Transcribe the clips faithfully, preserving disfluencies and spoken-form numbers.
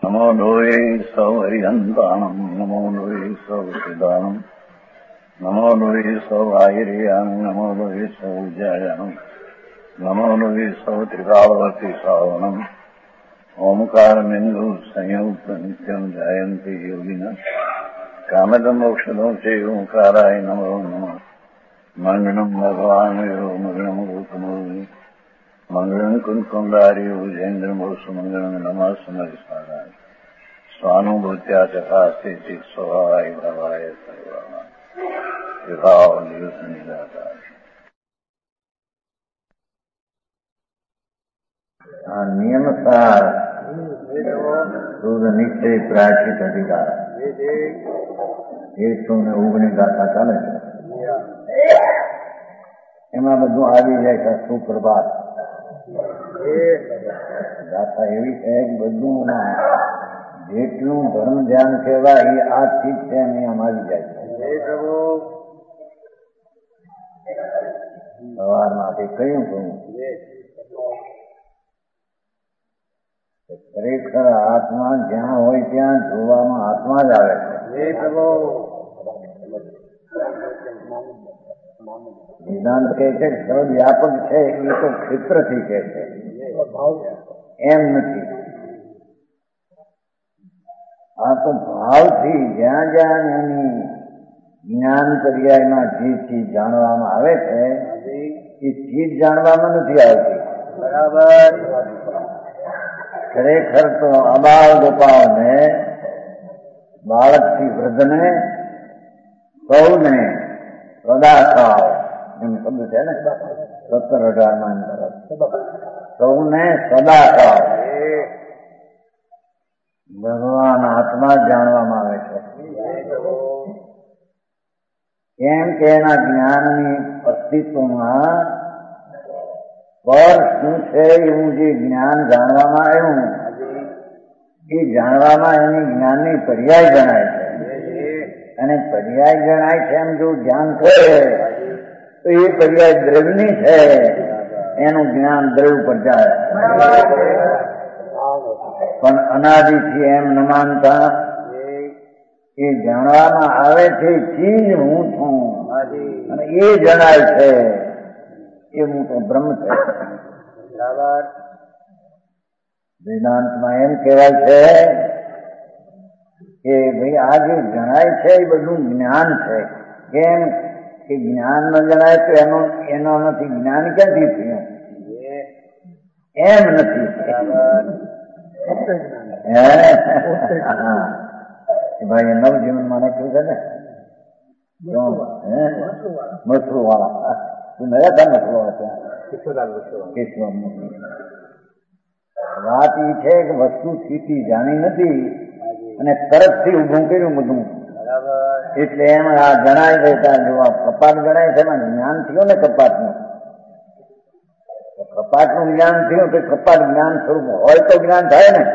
નમો લોહે સૌ હરિહંતાણમ નમો લોહે સૌ સિદ્ધાણમ નમો લોહે સૌ આયર્યાણમ નમો લોહે સૌ જયાણમ નમો લોહે સૌ ત્રિકાળવતી સાવણમ ઓમકાર બિંદુ સંયુક્ત નિત્યમ જયંતિ યોગિના કામદમ મોક્ષદો છે ઓંકારાય નમો નમઃ મંગળમ ભગવાન મંગળમ ગૌતમો મંગળમ કુંકુંડાર્યો જૈન્દ્રમો સુમંગળમ નમઃ સમરિસ્વારાય સ્વાનુભૂત્યા ચકાસ્તે ચિત સ્વભાવાય ભવાય સર્વાના વિભાવ દિવસ નિરાકાર. આ નિયમસાર શુદ્ધ નિશ્ચય પ્રાચિત અધિકાર એકસો ને ઓગણીસ ગાથા ચાલે છે. એમાં બધું આવી જાય છે. સુપ્રભાત ગાથા એવી છે કે બધું જેટલું ધર્મ ધ્યાન કહેવાય એ આ ચીજ છે એમ આવી જાય છે. સવારમાંથી કયું કહું ખરેખર આત્મા જ્યાં હોય ત્યાં જોવામાં આત્મા જ આવે છે. વેદાંત કહે છે કે સર્વ વ્યાપક છે એ તો ક્ષેત્રથી કહે છે, એમ નથી. આ તો ભાવથી જ્યાં જ્યાં એની જ્ઞાન પર્યાયમાં જે ચીજ જાણવામાં આવે છે એ ચીજ જાણવામાં નથી આવતી. બરાબર. ખરેખર તો અબાળ ગોપાળને, બાળકથી વૃદ્ધને સૌને સદાકાળ એમ શબ્દ છે ને સત્તર અઢાર માં સૌને સદાકાળ ભગવાન આત્મા જાણવામાં આવે છે. કેમ કે એના જ્ઞાનની અસ્તિત્વમાં પર શું છે એવું જે જ્ઞાન જાણવામાં આવ્યું એ જાણવામાં એની જ્ઞાનની પર્યાય ગણાય છે. અને પર્યાય ગણાય છે એમ જો ધ્યાન કરે તો એ પર્યાય દ્રવ્યની છે, એનું જ્ઞાન દ્રવ્ય પર જાય. પણ અનાદિથી એમ ન માનતા એ જાણવામાં આવે છે ચીજ હું છું અને એ જણાય છે એ હું તો બ્રહ્મ છે. વેદાંતમાં એમ કહેવાય છે કે ભાઈ આ જે જણાય છે એ બધું જ્ઞાન છે. કેમ કે જ્ઞાન ન જણાય તો એનો એનો નથી જ્ઞાન ક્યાંથી થયું? એમ નથી. ભાઈ નવજીવનમાં નાખ્યું છે ને મસરૂ વાળા તું નયા હતા મસરૂ વાળા ત્યાં વાત એ છે કે વસ્તુ સ્થિતિ જાણી નથી અને તરફથી ઉભું કર્યું બધું. એટલે એમ આ જણાય રહેતા જો આ કપાટ ગણાય છે એમાં જ્ઞાન થયું ને કપાટનું કપાટનું જ્ઞાન થયું તો કપાટ જ્ઞાન સ્વરૂપ હોય તો જ્ઞાન થાય ને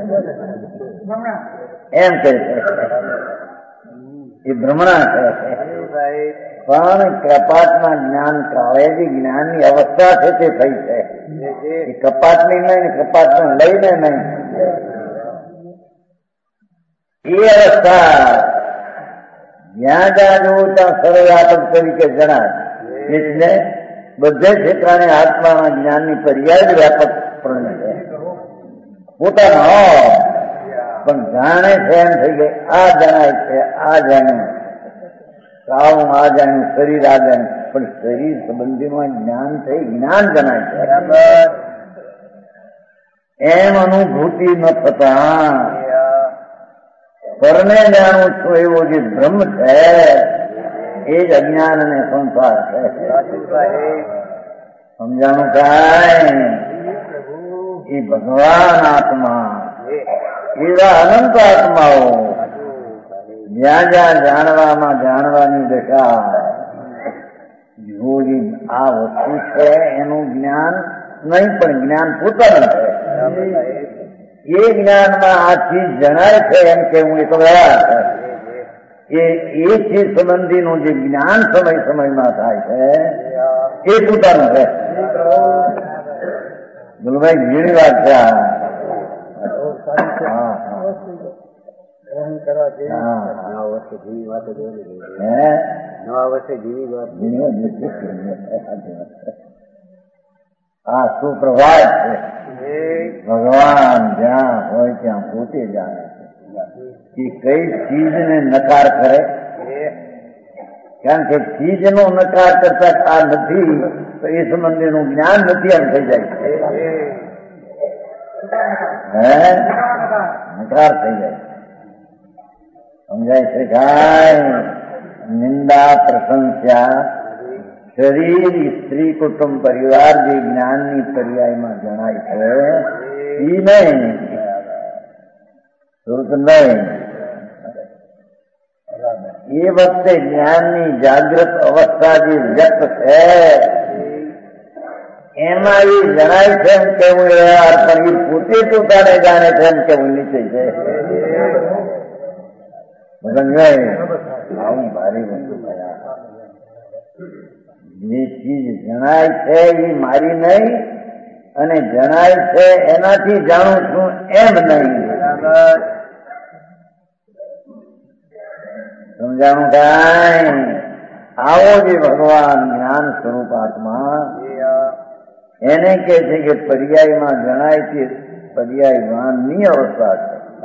એમ કહે છે. એ ભ્રમણા છે. પણ કપાટના જ્ઞાન કાળે જે જ્ઞાનની અવસ્થા છે તે થઈ છે. એ કપાટની નહીં, કપાટને લઈને નહીં. એ અવસ્થા જ્યાં જ્યાં જોવું ત્યાં સર્વવ્યાપક તરીકે જણાય. એટલે બધે ક્ષેત્રને આત્માના જ્ઞાનની પર્યાય વ્યાપક પણ છે. પોતાનો પણ જાણે છે એમ થઈ ગઈ. આ જણાય છે, આ જાણ્યું, કાળું આ જાણ્યું, શરીર આ જાણ્યું, પણ શરીર સંબંધીમાં જ્ઞાન થઈ જ્ઞાન જણાય છે. એમ અનુભૂતિ ન થતા પરને જાણું છું એવો જે બ્રહ્મ છે એ જ અજ્ઞાન અને સંસાર છે. સમજાણું કાંઈ? એ ભગવાન આત્મા એવા અનંત આત્માઓ જ્યાં જ્યાં જાણવામાં જાણવાની દશા જોઈ આ વસ્તુ છે એનું જ્ઞાન નહીં પણ જ્ઞાન પોતાનું છે. એ જ્ઞાનમાં આ ચીજ જણાય છે એમ કે હું એક રહ્યા એ એ ચીજ સંબંધીનું જે જ્ઞાન સમય સમયમાં થાય છે એ પોતાનું છે. બોલો ભાઈ ઘણી વાત છે. નવા વર્ષે જેવી વાત નવા વર્ષે જેવી વાત આ સુપ્રભાત છે. ભગવાન જ્યાં હોય ત્યાં પોતે જાણે છે કે કઈ ચીજને નકાર કરે. કારણ કે ચીજનો નકાર કરતા આ નથી તો એ સંબંધીનું જ્ઞાન નથી એમ થઈ જાય છે. હે નકાર થઈ જાય સમજાય છે. કાંઈ નિંદા પ્રશંસા શરીર સ્ત્રી કુટુંબ પરિવાર જે જ્ઞાનની પર્યાયમાં જણાય છે એ નહીં સુરત નહીં. એ વખતે જ્ઞાનની જાગૃત અવસ્થા જે વ્યક્ત છે એમાં એ જણાય છે એમ કેવું યાર પણ એ પોતે પોતાને જાણે છે એમ કેવું નીચે છે. સમજાય આવું ભારે વસ્તુ થયા. જે ચીજ જણાય છે એ મારી નહીં અને જણાય છે એનાથી જાણું છું એમ નહીં. સમજાણું કાંઈ. આવો જે ભગવાન જ્ઞાન સ્વરૂપ આત્મા એને કે છે કે પર્યાયમાં જણાય છે પર્યાયવાનની અવસ્થા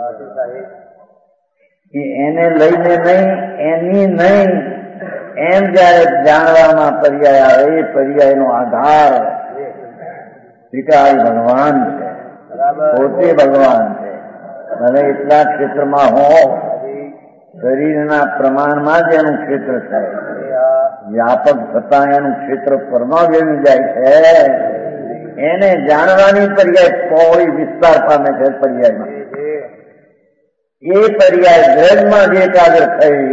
છે કે એને લઈને નહીં એની નહીં એમ જયારે જાણવામાં પર્યાય આવે એ પર્યાયનો આધાર ત્રિકાળ ભગવાન છે. પોતે ભગવાન છે. અને એટલા ક્ષેત્રમાં હો શરીરના પ્રમાણમાં જ એનું ક્ષેત્ર છે. વ્યાપક થતા એનું ક્ષેત્ર પરમાં વેવી જાય છે. એને જાણવાની પર્યાય પહોળી વિસ્તાર પામે છે. પર્યાયમાં એ પર્યાય દ્રઢમાં જે એકાગ્ર થઈ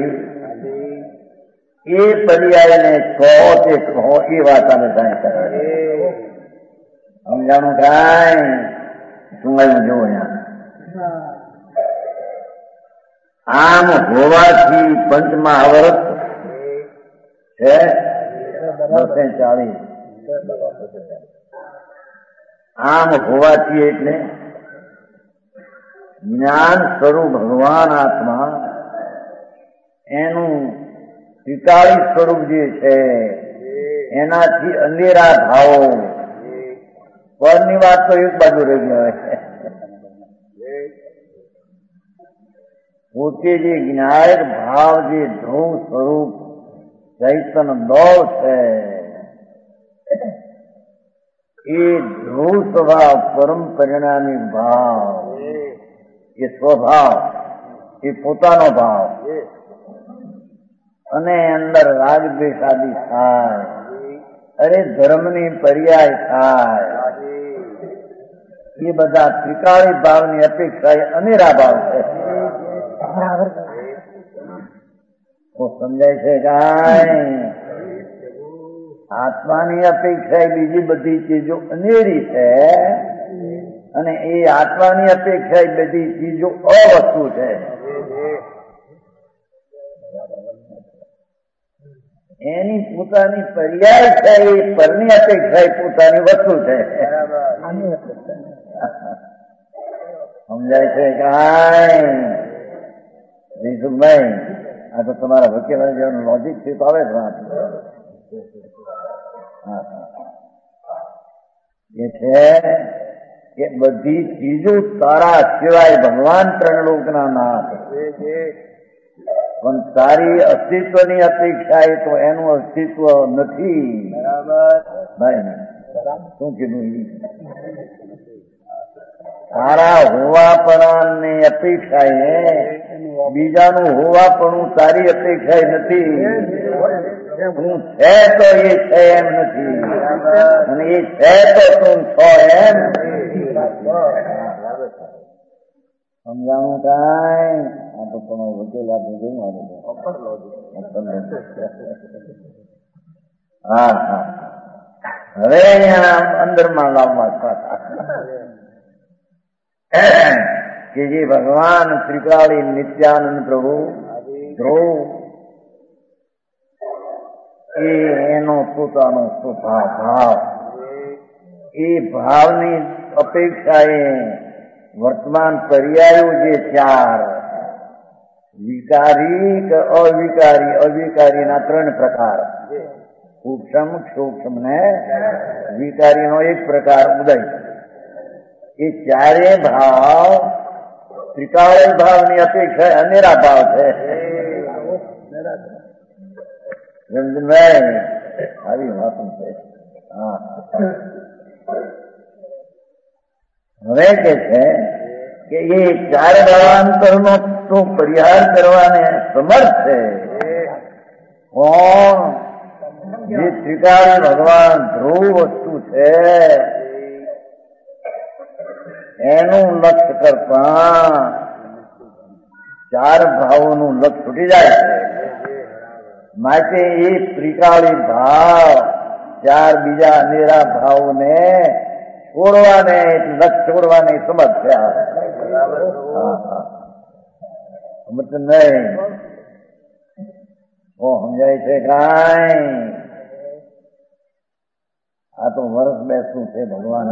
એ પર્યાયને કહો તે કહો એ વાત અમે કાંઈ કરે. સમજાણું કાંઈ. સુંગાયું જો આમ હોવાથી પંચમહાવરત છે બસે ચાલીસ. આમ હોવાથી એટલે જ્ઞાન સ્વરૂપ ભગવાન આત્મા એનું ત્રિકાળી સ્વરૂપ જે છે એનાથી અંધેરા ભાવો પરની વાત તો એક બાજુ રહી હોય. પોતે જે જ્ઞાયક ભાવ જે ધ્રુવ સ્વરૂપ ચૈતન દોર છે એ ધ્રુવ સ્વભાવ પરમ પરિણામી ભાવ એ સ્વભાવ એ પોતાનો ભાવ અને અંદર રાગ દ્વેષ આદિ થાય. અરે ધર્મની પર્યાય થાય. એ બધા ત્રિકાળી ભાવની અપેક્ષા એ અનેરા ભાવ છે. સમજાય છે કાંઈ. આત્માની અપેક્ષા એ બીજી બધી ચીજો અનેરી છે અને એ આત્માની અપેક્ષા એ બધી ચીજો અવસ્તુ છે. એની પોતાની પર્યાય છે એ પરની અપેક્ષા એ પોતાની વસ્તુ છે. સમજાય છે કાંઈ. જીસુભાઈ આ તો તમારા વકીલ જેવાનું લોજિક થી તો આવે જ વાત. એ છે કે બધી ચીજો તારા સિવાય ભગવાન ત્રણલોકના નાથ પણ તારી અસ્તિત્વની અપેક્ષા એ તો એનું અસ્તિત્વ નથી. ભાઈ શું કીધું? તારા હોવાપણાની અપેક્ષા એ બીજાનું હોવાપણું તારી અપેક્ષા નથી. હું છે તો એ છે એમ નથી અને એ છે તો તું છો એમ. સમજાણું કાંઈ. આ તો તમે વકીલ આપી ગયું. હા હા હવે અહીંયા અંદરમાં લાવવા કે જે ભગવાન ત્રિકાળી નિત્યાનંદ પ્રભુ ધ્રુવ એ એનો પોતાનો સ્વભાવ ભાવ એ ભાવની અપેક્ષા એ વર્તમાન પર્યાયો જે ચાર વિકારી કે અવિકારી, અવિકારીના ત્રણ પ્રકાર, સૂક્ષ્મ, સૂક્ષ્મ ને વિકારીનો એક પ્રકાર ઉદય. એ ચારે ભાવ ત્રિકાળ ભાવની અપેક્ષા અનેરા ભાવ છે. રંજનભાઈ આવી વાતો છે. હા, હવે કે છે કે એ ચાર ભાવાંતરનો તો પરિહાર કરવાને સમર્થ છે કોણ? જે ત્રિકાળ ભગવાન ધ્રુવ વસ્તુ છે એનું લક્ષ્ય કરતા ચાર ભાવોનું લક્ષ્ય છૂટી જાય છે. માટે એ ત્રિકાળી ભાવ ચાર બીજા અનેરા ભાવને છોડવાને, લક્ષ્ય છોડવાને સમર્થ થયા. સમજ નહીં? ઓ સમજાય છે કાંઈ? આ તો વર્ષ બેસતું છે ભગવાન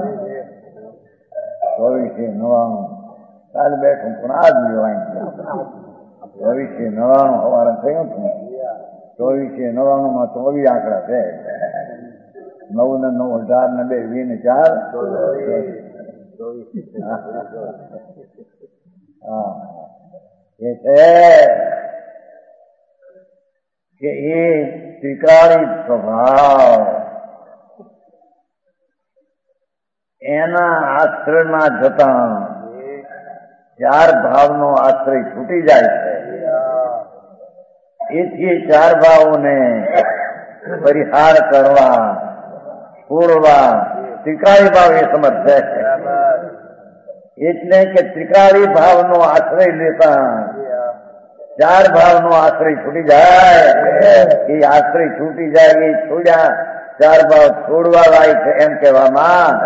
ચોવીસે નવાણું. કાલ બેઠું પણ આ જ લેવાય. ચોવીસે નવાણું સવારે થયું હતું. ચોવીસે નવાણું માં ચોવીસ આંકડા છે. નવ ને નવ અઢાર ને બે વીસ ને ચાર હા એ છે કે એ ત્રિકાળી સ્વભાવ એના આશ્રયમાં જતા ચાર ભાવનો આશ્રય છૂટી જાય છે. એથી ચાર ભાવોને પરિહાર કરવા, છોડવા ત્રિકાળી ભાવ એ સમર્થ છે. એટલે કે ત્રિકાળી ભાવનો આશ્રય લેતા ચાર ભાવનો આશ્રય છૂટી જાય. એ આશ્રય છૂટી જાય એ છોડ્યા ચાર ભાવ છોડવા લાય છે એમ કહેવામાં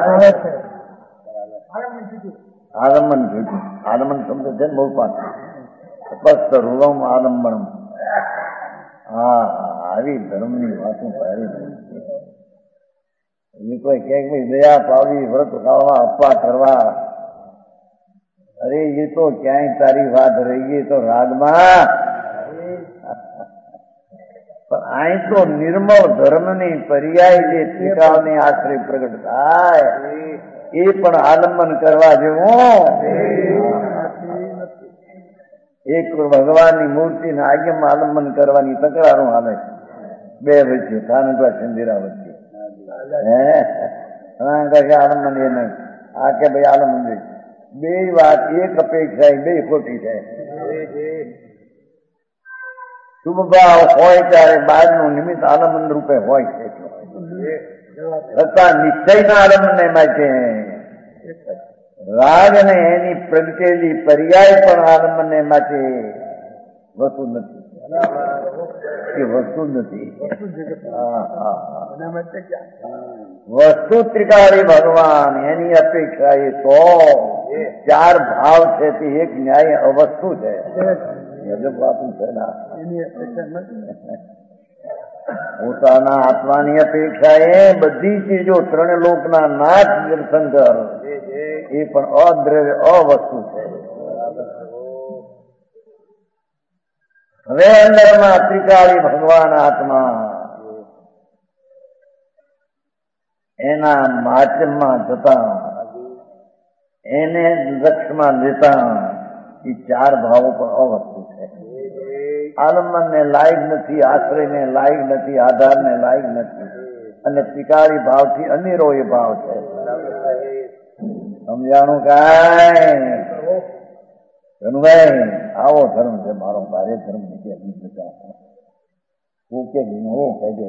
આલંબન છૂટ્યું. આલંબન શબ્દ છે ને બહુ પાછું સ્પષ્ટ રૂવમ આલંબન. હા, આવી ધર્મની વાતો સારી એ કોઈ કે દયા પાવી, વ્રત ખાવા, અપવા કરવા, અરે એ તો ક્યાંય તારી વાત રહી ગઈ તો રાગમાં. પણ અહીં તો નિર્મળ ધર્મની પર્યાય જે ત્રિકાળની આશ્રય પ્રગટ થાય એ પણ આલંબન કરવા જેવું. એક ભગવાનની મૂર્તિને આજ્ઞામાં આલંબન કરવાની તકરારો હાલે બે વચ્ચે, થાનગા ચંદિરા વચ્ચે. હે આલંબન એ નહીં, આ કે ભાઈ આલંબન બે વાત એક અપેક્ષા બે ખોટી છે. શુભ ભાવ હોય ત્યારે બાદનું નિમિત્ત આલંબન રૂપે હોય છે. છતાં નિશ્ચયના આલંબન એમાં છે. રાગ અને એની પ્રગટેલી પર્યાય પણ આલંબન માટે વસ્તુ નથી. એ વસ્તુ નથી. વસ્તુ ત્રિકાળી ભગવાન એની અપેક્ષા એ તો ચાર ભાવ છે તે એક ન્યાય અવસ્તુ છે. પોતાના આત્માની અપેક્ષા એ બધી ચીજો ત્રણ લોકના નાથ તીર્થંકર એ પણ અદ્રવ્ય અવસ્તુ છે. હવે અંદરમાં ત્રિકાળી ભગવાન આત્મા એના માચમાં જતા એને લક્ષમાં લેતા એ ચાર ભાવો પણ અવસ્તુ છે. આલંબન ને લાયક નથી, આશ્રય ને લાયક નથી, આધાર ને લાયક નથી, અને ત્રિકાળી ભાવથી અનેરો એ ભાવ છે. સમજાણું કાંઈ? ધનુભાઈ આવો ધર્મ છે મારો, ભારે ધર્મ નથી. નવો કાયદો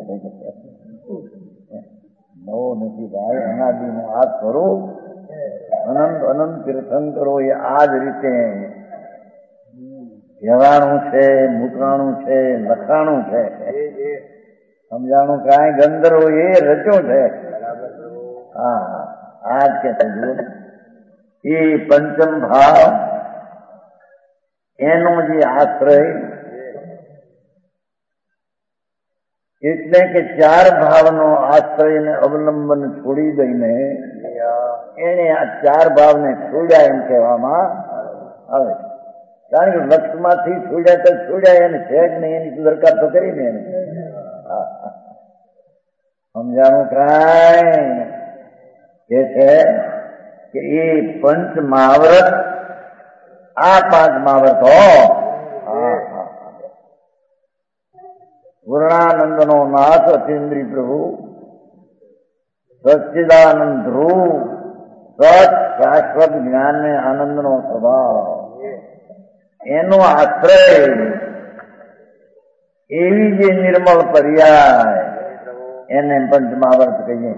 નવો નથી ભાઈ, અનાદિનો આ સ્વરૂપ અનંત અનંત તીર્થંકરો એ આ જ રીતે વ્યવહારનું છે, મૂકાણું છે, લખાણું છે. સમજાણું કાંઈ? ગંધર્વો એ રચ્યો છે. હા, આજ કે છે એ પંચમ ભાવ એનો જે આશ્રય એટલે કે ચાર ભાવનો આશ્રય ને અવલંબન છોડી દઈને એને આ ચાર ભાવને છોડ્યા એમ કહેવામાં આવે. કારણ કે લક્ષમાંથી છોડ્યા તો છોડ્યા એને છે જ નહીં, એની દરકાર તો કરીને એને સમજાણું કાંઈ કે છે કે એ પંચ મહાવ્રત આ પાંચ મહાવ્રત હો પૂર્ણાનંદ નો નાથ અતિન્દ્રી પ્રભુ સચ્ચિદાનંદ ધ્રુવ સત શાશ્વત જ્ઞાન ને આનંદ નો સ્વભાવ એનો આશ્રય એવી જે નિર્મળ પર્યાય એને પંચ મહાવ્રત કહીએ.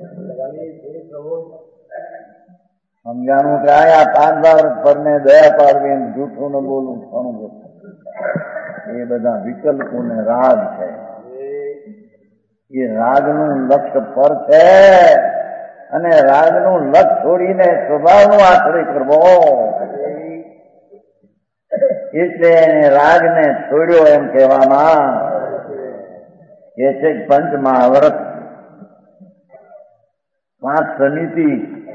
સમજાણું કે આ પાંચ મહાવ્રત પર ને દયા પાડવી, જૂઠું ન બોલવું, ઘણું બધું એ બધા વિકલ્પો ને રાગ છે. એ રાગનું લક્ષ્ય પર છે અને રાગનું લક્ષ્ય છોડીને સ્વભાવનો આશ્રય કરવો, એટલે એને રાગને છોડ્યો એમ કહેવામાં એ છે. પંચ મહાવ્રત પાંચ સમિતિ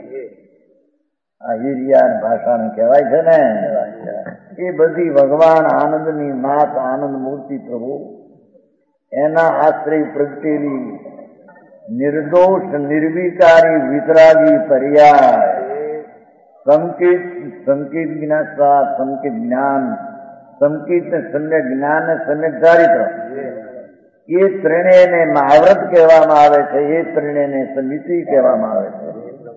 આ હિરિયા ભાષાનું કહેવાય છે ને, એ બધી ભગવાન આનંદની નાથ આનંદ મૂર્તિ પ્રભુ એના આશ્રય પ્રગટેલી નિર્દોષ નિર્વિકારી વિતરાગી પર્યાય સંકેત સંકેત જ્ઞાસા સંકેત જ્ઞાન સંકેત ને સમ્યક જ્ઞાન ને સમ્યક ચારિત્ર એ ત્રણેયને મહાવ્રત કહેવામાં આવે છે. એ ત્રણેયને સમિતિ કહેવામાં આવે છે.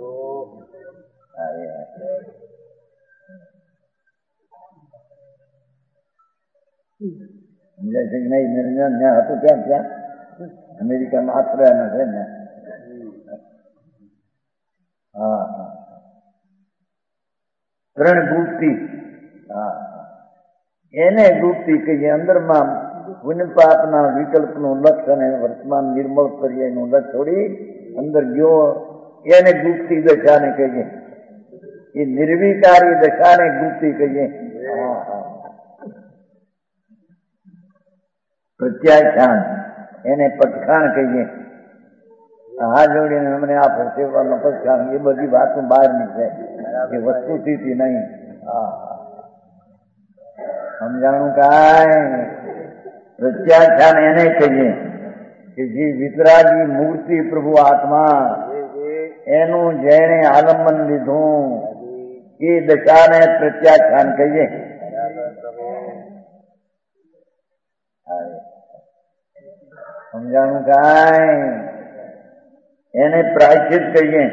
સમજાય છે નહીં? નિર્ણય ત્યાં હતું ત્યાં ત્યાં અમેરિકામાં આશ્રય છે ને. હા હા ત્રણ ગુપ્તિ, હા એને ગુપ્તિ કહીએ. અંદરમાં પુણ્ય પાપના વિકલ્પનું લક્ષ્ય અને વર્તમાન નિર્મળ પર્યાયનું લક્ષ્ય છોડી અંદર ગયો એને ગુપ્તિ દશાને કહીએ. એ નિર્વિકારી દશાને ગુપ્તિ કહીએ. હા હા પ્રત્યાખ્યાન એને પટખાણ કહીએ. હા જોડીને અમને આ ફેરવાનો પટખાણ એ બધી વાતો બહારની છે, એ વસ્તુથી નહીં. હા સમજાણું કાંઈ? પ્રત્યાખ્યાન એને કહીએ કે જે વિતરાગી મૂર્તિ પ્રભુ આત્મા એનું જેણે આલંબન લીધું એ દશાને પ્રત્યાખ્યાન કહીએ. સમજાણું કાંઈ? એને પ્રાયશ્ચિત કહીએ.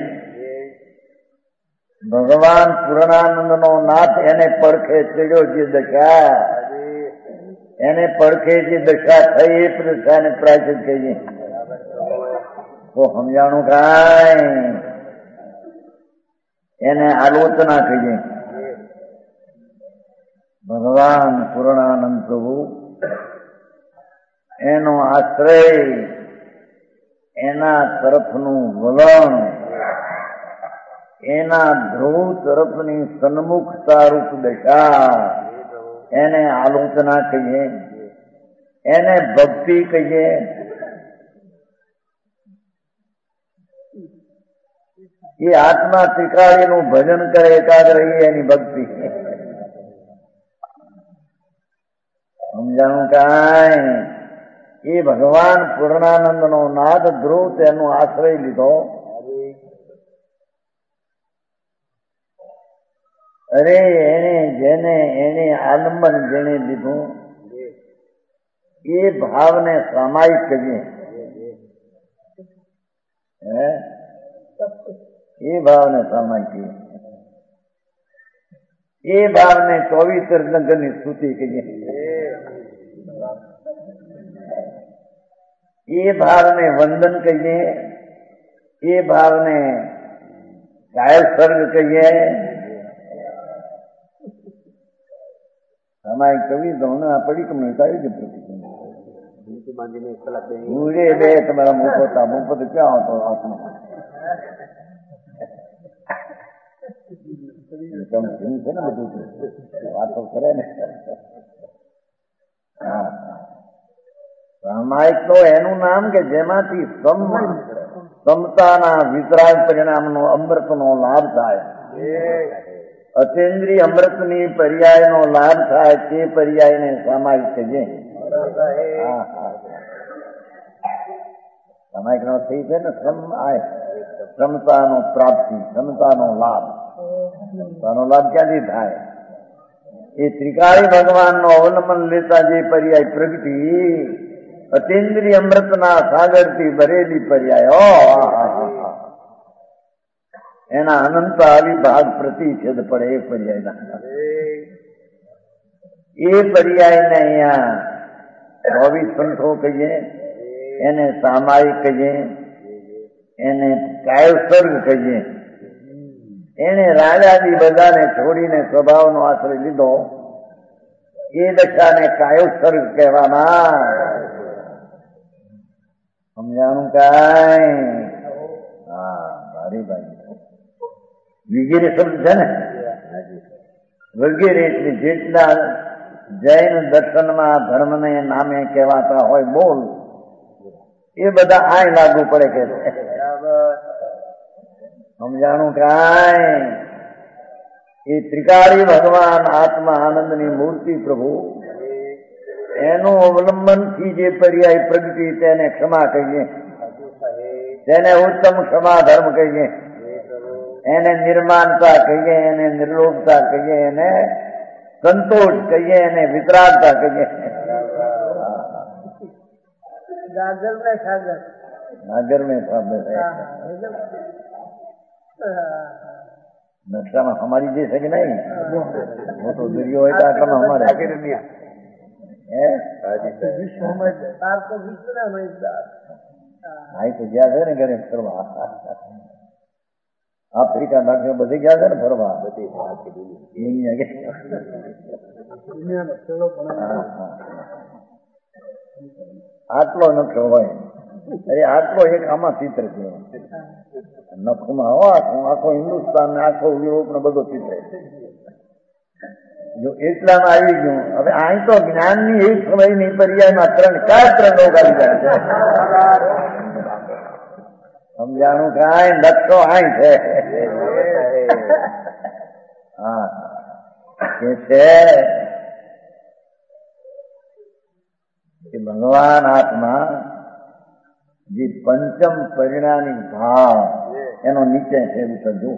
ભગવાન પૂર્ણાનંદ નો નાથ એને પડખે ચડ્યો જે દશા, એને પડખે જે દશા થઈ એ દશાને પ્રાયશ્ચિત કહીએ. તો સમજાણું કાંઈ? એને આલોચના કહીએ. ભગવાન પૂર્ણાનંદ પ્રભુ એનો આશ્રય એના તરફનું વલણ એના ધ્રુવ તરફની સન્મુખતા રૂપ દશા એને આલોચના કહીએ. એને ભક્તિ કહીએ. એ આત્મા ત્રિકાળીનું ભજન કરે એકાગ્ર એની ભક્તિ. સમજાણું કાંઈ? એ ભગવાન પૂર્ણાનંદ નો નાદ ધ્રુવ તેનો આશ્રય લીધો. અરે એને જેને એને આલંબન જેને લીધું એ ભાવને સામાયિક કહીએ. હે એ ભાવને સામાયિક કહીએ. એ ભાવને ચોવીસ તીર્થંકરની સ્તુતિ કહીએ. એ ભાવને વંદન કહીએ. એ ભાવને ગાયલ સર્ગ કહીએ. સામાયિક કવિ તો પડી કમી કાઢી દે પૂરે બે તમારા મુફતા મુફત ક્યાં હતો આત્મા છે ને બધું વાતો કરે ને. સામાયિક તો એનું નામ કે જેમાંથી સમ સમતાના વિતરાગ પરિણામનો અમૃતનો લાભ થાય. અચેન્દ્રિય અમૃતની પર્યાયનો લાભ થાય તે પર્યાયને સામાયિક કહીએ. સામાયિક નો થઈ છે ને સમાય, ક્ષમતાનો પ્રાપ્તિ, ક્ષમતાનો લાભ. ક્ષમતાનો લાભ ક્યાંથી થાય? એ ત્રિકાળી ભગવાનનો અવલંબન લેતા જે પર્યાય પ્રગતિ, અચેન્દ્રિય અમૃતના સાગરથી ભરેલી પર્યાય, એના અનંત અવિભાગ પ્રતિષેધ પડે એ પર્યાયના. એ પર્યાયને અહીંયા ચોવીસ પંથો કહીએ, એને સામાયિક કહીએ, એને કાયસર્ગ કહીએ. એને રાજાજી બધાને છોડીને સ્વભાવનો આશ્રય લીધો, એ દશાને કાયોસર્ગ કહેવાના. સમજાણું કાંઈ? હા, મારી બાજુ વગેરે શબ્દ છે ને, વગેરે એટલે જેટલા જૈન દર્શનમાં ધર્મને નામે કહેવાતા હોય બોલ, એ બધા આય લાગુ પડે કે છે. સમજાણું કાંઈ? એ ત્રિકાળી ભગવાન આત્મા આનંદની મૂર્તિ પ્રભુ, એનું અવલંબનથી જે પર્યાય પ્રગતિ તેને ક્ષમા કહીએ, તેને ઉત્તમ ક્ષમા ધર્મ કહીએ, એને નિર્માણતા કહીએ, એને નિર્લોભતા કહીએ, એને સંતોષ કહીએ, એને વિતરાગતા કહીએ. गागर में सागर, नागर में सागर है. नक्शा में हमारी जैसे कि नहीं, वो तो दरियो है आटा में हमारे विश्व में आपको विश्व ना मजेदार आई तो गया है ने घरे फरवा. आफ्रिका नागरिक બધે ગયા છે ને ફરવા, બધી દુનિયા કે દુનિયાનો ચલો પણ આટલો નકશો હોય. અરે આટલો એક આમાં ચિત્ર છે નખમાં. હો આખો હિન્દુસ્તાન ને આખો યુરોપ ને બધો ચિત્ર. જો એટલામાં આવી ગયું. હવે અહીં તો જ્ઞાનની એક સમયની પર્યાયમાં ત્રણ ચાર ત્રણ આવી જાય છે. સમજાણું કાંઈ? નકશો અહીં છે. હા કે છે કે ભગવાન આત્મા જે પંચમ પરિણામી ભાવ એનો નીચે છે. સમજો,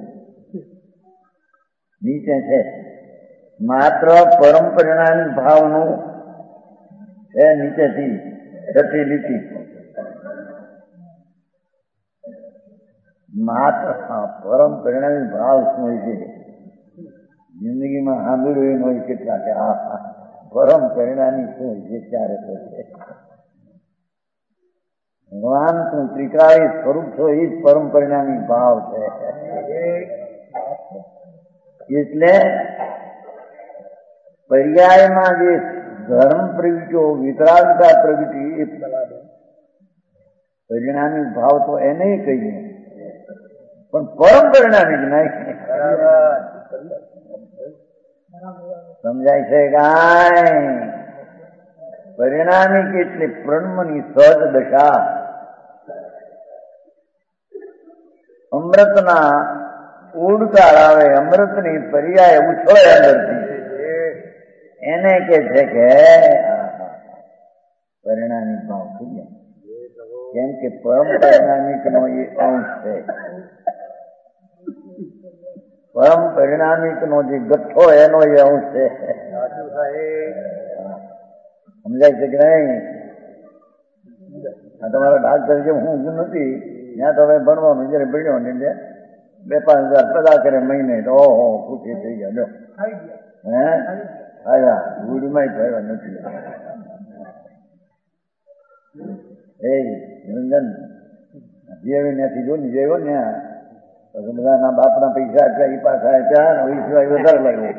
નીચે છે માત્ર પરમ પરિણામી ભાવનું છે નીચેથી છઠ્ઠી લીટી. માત્ર પરમ પરિણામી ભાવ શું હોય છે? જિંદગીમાં સાંભળ્યું એમ હોય કેટલા કે આ પરમ પરિણામી શું હોય છે? ત્યારે છે ભગવાન તું ત્રિકાળી સ્વરૂપ છો, એ જ પરમ પરિણામી ભાવ છે. એટલે પર્યાયમાં જે ધર્મ પ્રગટ્યો, વિતરાગતા પ્રગટી, એ પરિણામી ભાવ તો એને કહીએ, પણ પરમ પરિણામી જ નહીં. સમજાય છે કાંઈ? પરિણામી એટલે બ્રહ્મની સહજ દશા. અમૃતના ઉડકાર આવે, અમૃતની પર્યાય ઉછળે અંદરથી, એને કે છે કે પરિણામી ભાવ કહીએ. કેમ કે પરમ પરિણામિક નો એ અંશ છે. પરમ પરિણામિક નો જે ગઠ્ઠો એનો એ અંશ છે. સમજાય છે કે નહીં? આ તમારા ડાક્ટર જેમ હું નથી ત્યાં તો હવે ભણવાનું જયારે ભણ્યો ને બે પાંચ હજાર પગાર કરે મહિને, તો ઓહો ખુશી થઈ ગયા. જો હે હા ગુડીમાં થયો નથી. એ નિરંજન જેવી નથી જો ને જેવો ને પછી બધાના બાપના પૈસા આપ્યા, એ પાછા આપ્યા, એ સિવાય વધારે લાગ્યો.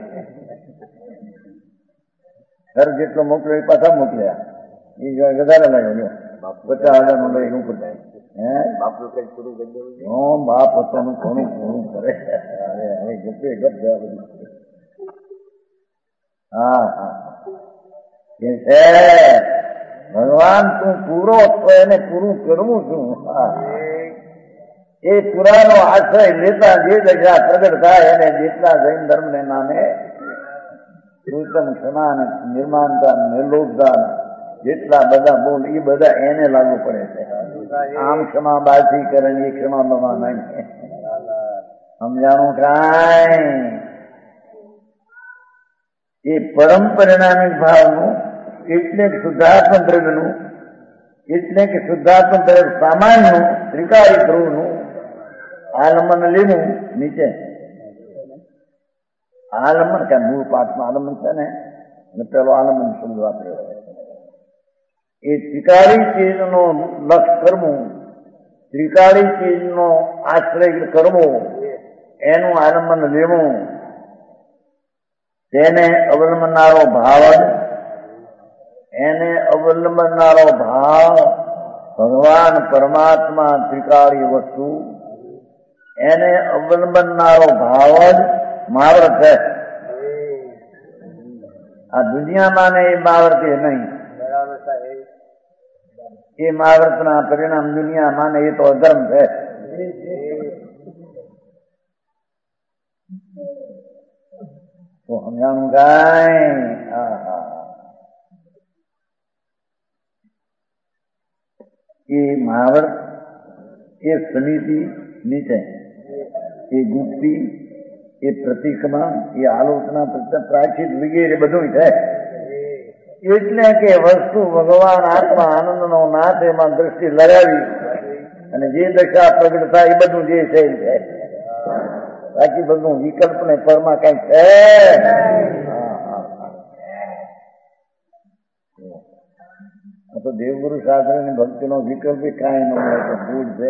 ઘર જેટલો મોકલ્યો એ પાછા મોકલ્યા, એ સિવાય વધારે લાગ્યો. પચાસ હજાર નું લઈને ઉપર જાય. હે બાપનું કઈ પૂરું કરી દેવું? હું બાપ પોતાનું ઘણું પૂરું કરે. હવે ગપે ગપ જવા બધું. હા હા એ છે ભગવાન તું પૂરો છો, એને પૂરું કરવું છું. એ પુરાનો આશ્રય લેતા જે દશા પ્રગટ થાય એને જેટલા જૈન ધર્મ ને નામે ઉત્તમ ક્ષમા નિર્માણતા નિર્લોભતા જેટલા બધા બોલ એ બધા એને લાગુ પડે છે. આમ ક્ષમા બાથી કરે એ ક્ષમા બમા નહીં સમજાણું કાંઈ. એ પરમ પરિણામી ભાવનું એટલે શુદ્ધાત્મ દ્રવ્યનું એટલે કે શુદ્ધાત્મ દ્રવ્ય સામાન્યનું ત્રિકાળી ધ્રુવનું આલમન લેવું નીચે આલમન કે મૂળ પાઠમાં આલમન છે ને પેલો આલમન શબ્દ વાપર્યો. એ ત્રિકાળી ચીજનો લક્ષ કરવું ત્રિકાળી ચીજનો આશ્રય કરવો એનું આલંબન લેવું તેને અવલંબનારો ભાવ એને અવલંબનારો ભાવ ભગવાન પરમાત્મા ત્રિકાળી વસ્તુ એને અવલંબનારો ભાવ જ મહાવ્રત છે. આ દુનિયામાં ને એ મહાવ્રત નહીં. એ મહાવ્રતના પરિણામ દુનિયામાં ને એ તો અધર્મ છે. તો સમજાણું કાંઈ. એ મહાવ્રત એ સમિતિ નીચે એ ગુપ્તી એ પ્રતિક્રમા એ આલોચના પ્રાચીન વગેરે બધું છે. એટલે કે વસ્તુ ભગવાન આત્મા આનંદનો નાથ એમાં દ્રષ્ટિ લગાવી અને જે દશા પ્રગટ થાય એ બધું જે છે છે. બાકી બધું વિકલ્પ ને પરમાં કઈ છે. તો દેવગુરુ શાસ્ત્ર ની ભક્તિ નો વિકલ્પ કાંઈ ન મળે તો ભૂલ છે.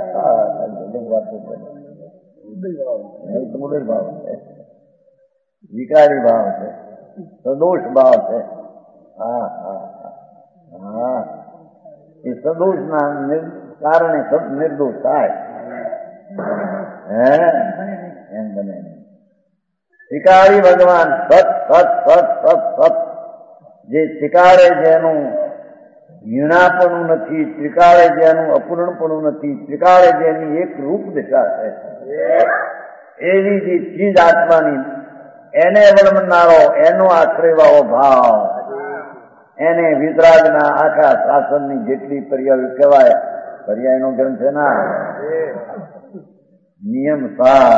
ભાવ છે વિકારી ભાવ છે સદોષ ભાવ છે. હા હા હા એ સદોષ ના કારણે નિર્દોષ થાય હે એમ બને. શિકારી ભગવાન સત સત સત સત સત જે શિકારે જેનું હીણાપણું નથી ત્રિકાળે જેનું અપૂર્ણપણું નથી ત્રિકાળે જેની એક રૂપ દિશા છે એવી જે ચીજ આત્માની એને અવલંબનારો એનો આશ્રયવાળો ભાવ એને વિતરાગના આખા શાસનની જેટલી પર્યાય કહેવાય પર્યાયનો ગ્રંથ છે ના નિયમ સાર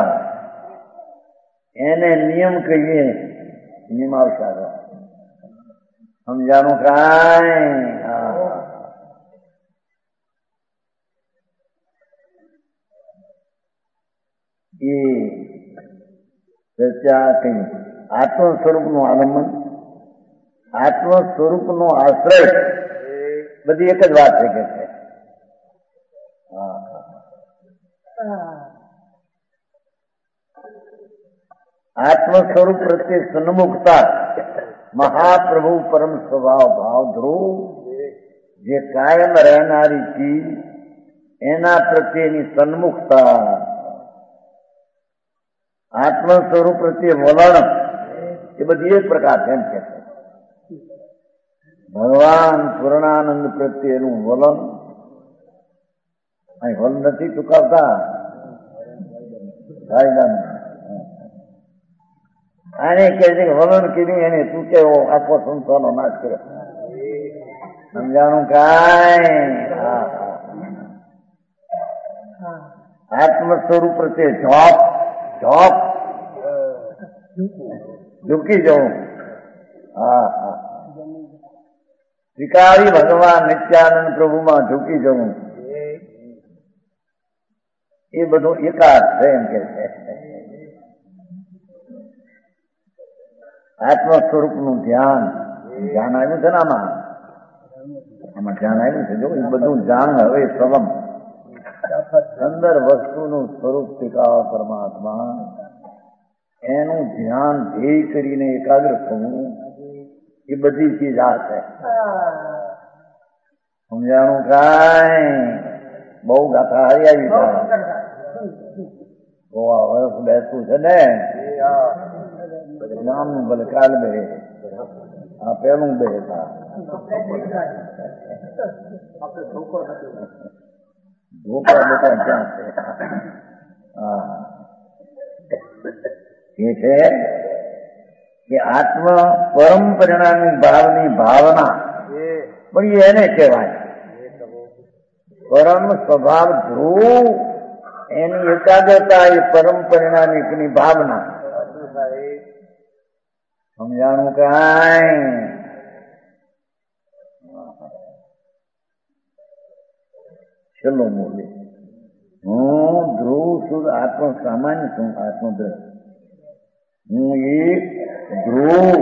એને નિયમ કહીએ નિયમાવસાર સમજાનું કાંઈ. એ ચર્ચા કઈ આત્મ સ્વરૂપનું આલંબન આત્મ સ્વરૂપનો આશ્રય બધી એક જ વાત છે કે છે. આત્મ સ્વરૂપ પ્રત્યે સન્મુખતા મહાપ્રભુ પરમ સ્વભાવ ભાવ ધ્રુવ જે કાયમ રહેનારી ચીજ એના પ્રત્યેની સન્મુખતા આત્મ સ્વરૂપ પ્રત્યે વલણ એ બધી એક પ્રકાર છે એમ કે ભગવાન પૂર્ણાનંદ પ્રત્યેનું વલણ અહીં વલણ નથી ચૂકવતા આને કહે છે કે વલણ કીધું એને ચૂકેવો આખો સંસારનો નાશ કર્યો. સમજાણું કાંઈ. આત્મ સ્વરૂપ પ્રત્યે જોપ જોપ ઝૂકી જવું. હા હા વિકારી ભગવાન નિત્યાનંદ પ્રભુમાં ઝૂકી જવું એ બધું એકાદ છે એમ કે છે. આત્મ સ્વરૂપનું ધ્યાન ધ્યાન આવ્યું છે ને આમાં આમાં ધ્યાન આવ્યું છે જો એ બધું જાણ હવે સવમ અંદર વસ્તુનું સ્વરૂપ ટીકાવ પરમાત્મા એનું ધ્યાન ધ્યેય કરીને એકાગ્ર થવું એ બધી ચીજ આ છે. સમજાણું કાંઈ. બહુ ગાથા હારી આવી જાય ગોવા વર્ષ બેસવું છે ને નામનું ભલે કાલ બે આ પેલું બે ગોપા બોપા ક્યાં છે? હા એ છે કે આત્મ પરમ પરિણામી ભાવની ભાવના પણ એને કહેવાય પરમ સ્વભાવ ધ્રુવ એની એકાગ્રતા એ પરમ પરિણામિકની ભાવના. સમજાણું કાંઈ? ચલો બોલે હું ધ્રુવ શુદ્ધ આત્મ સામાન્ય છું. આત્મદ્રવ હું એક ધ્રુવ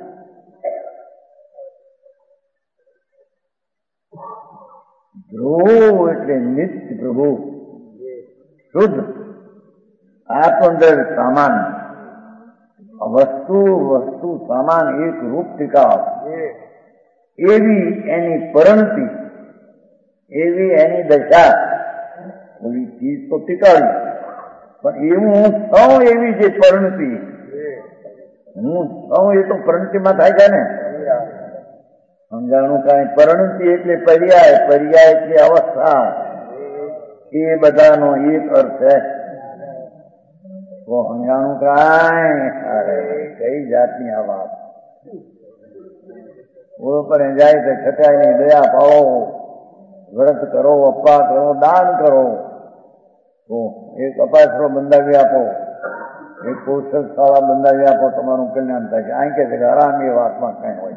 ધ્રુવ એટલે નિત્ય પ્રભુ શુદ્ધ આત્મદ્રવ સામાન વસ્તુ વસ્તુ સામાન એક રૂપ ટીકાવ એવી એની પરિણતિ એવી એની દશા. ઓલી ચીજ તો ટીકાવી પણ એવું હું સૌ એવી જે પરિણતિ હું સૌ એ તો પરિણતિમાં થાય છે ને. સમજાણું કાંઈ? પરિણતિ એટલે પર્યાય, પર્યાય એટલે અવસ્થા. એ બધાનો એક અર્થ છે. તો સમજાણું કાંઈ? અરે કઈ જાતની આ વાત! ઓળો પર જાય તો છટાઈની દયા પાડો, વ્રત કરો, અપા કરો, દાન કરો. તો એક અપાસરો બંધાવી આપો, એક કૌશલ શાળા બંધાવી આપો, તમારું કલ્યાણ થાય છે. અહીં કે છે કે આરામ એ વાતમાં કઈ હોય.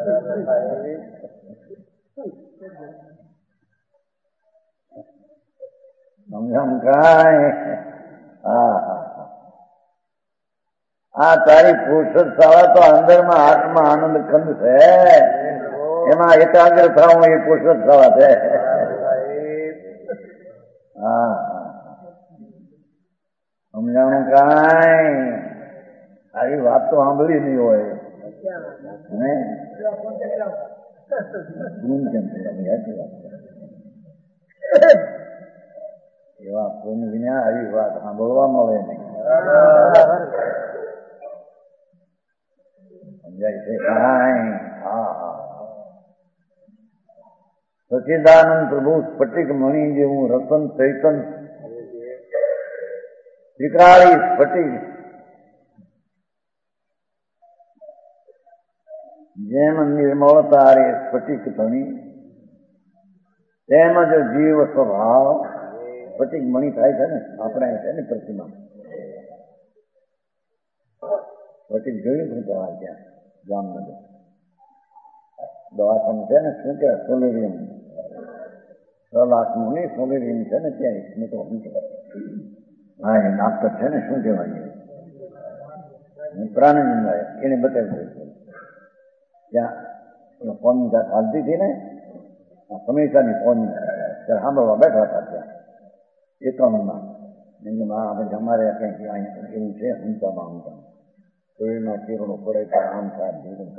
સમજામ કાંઈ? હા હા આ તારી કૌશલ શાળા તો અંદરમાં આત્મા આનંદ કંદ છે, એમાં એકાગ્ર થવું એ કૌશલ શાળા છે. હા સમજાણું કાંઈ? આવી વાત તો સાંભળી નહીં હોય એવા કોઈને વિના આવી વાત સાંભળવા મળે નહીં. સમજાય છે કાંઈ? હા હા સચિદાનંદ પ્રભુ સ્ફટિક મણી જેવું રતન ચૈતન વિકરાળી સ્ફટિક જેમ નિર્મળતા રે સ્ફટિક ધણી તેમજ જીવ સ્વભાવ સ્ફટિક મણી થાય છે ને. આપણે છે ને પ્રતિમા સ્ફટિક જોયું પણ તમારે ત્યાં જામનગર દવાખાનું છે ને, શું કે સોલેરિયમ છ લાખનું નહીં સોલેરિયમ છે ને ત્યાં મોટો શું કહેવાય? હા એ નાપર છે ને, શું કહેવાય? પ્રાણંદ એને બતાવી દે ત્યાં ફોન હાલતી હતી ને સમીક્ષાની ફોન ત્યારે સાંભળવા બેઠા હતા ત્યાં એકાઉન્ટમાં આપણે અમારે કંઈક અહીંયા એવું છે ઊંચામાં ઊંચા શરીરના કિરણો પડે તો આમ થાય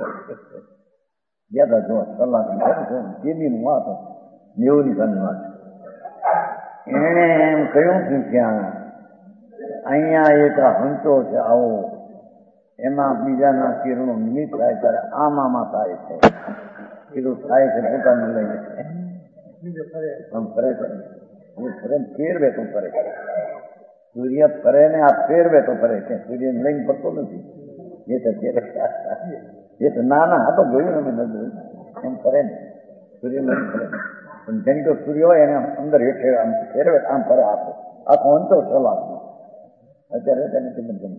ગયા હતા જો કલાક કેદીનું વાત નેવની સાની વાત. એણે એમ કહ્યું કે ત્યાં અહીંયા એક હંચો છે આવો, એમાં બીજાના કિરણો નિમિત્ત થાય ત્યારે આમામાં થાય છે. કીધું થાય છે પોતાને લઈને આમ ફરે છે ફરે ફેરવે તો ફરે. સૂર્ય ફરે ને આ ફેરવે તો ફરે છે, સૂર્યને લઈને ફરતો નથી. એ તો ફેરવે એ તો ના ના આ તો જોયું અમે નથી એમ ફરે ને સૂર્ય લઈને ફરે. પણ જેની તો સૂર્ય હોય એને અંદર હેઠે આમ ફેરવે આમ ફરે આપો આખો અંતો સલાહનો અત્યારે તેને કિંમત ગમે.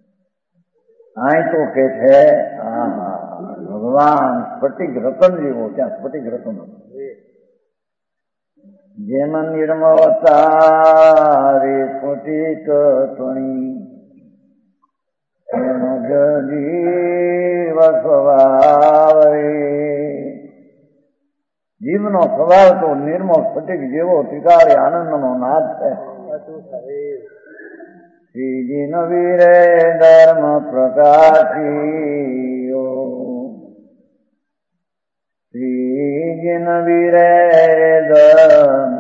આ તો કે છે હા હા ભગવાન સ્ફટિક રતન જેવો, ત્યાં સ્ફટિક રતન જેમ નિર્મળતા રે સ્ફટિક ધણી એમ જીવ સ્વભાવ. જીવનો સ્વભાવ તો નિર્મળ સ્ફટિક જેવો ત્રિકાળી આનંદનો નાદ છે. શ્રીજી નવીરે ધર્મ પ્રકાશીઓ, શ્રીજી નવીરે ધર્મ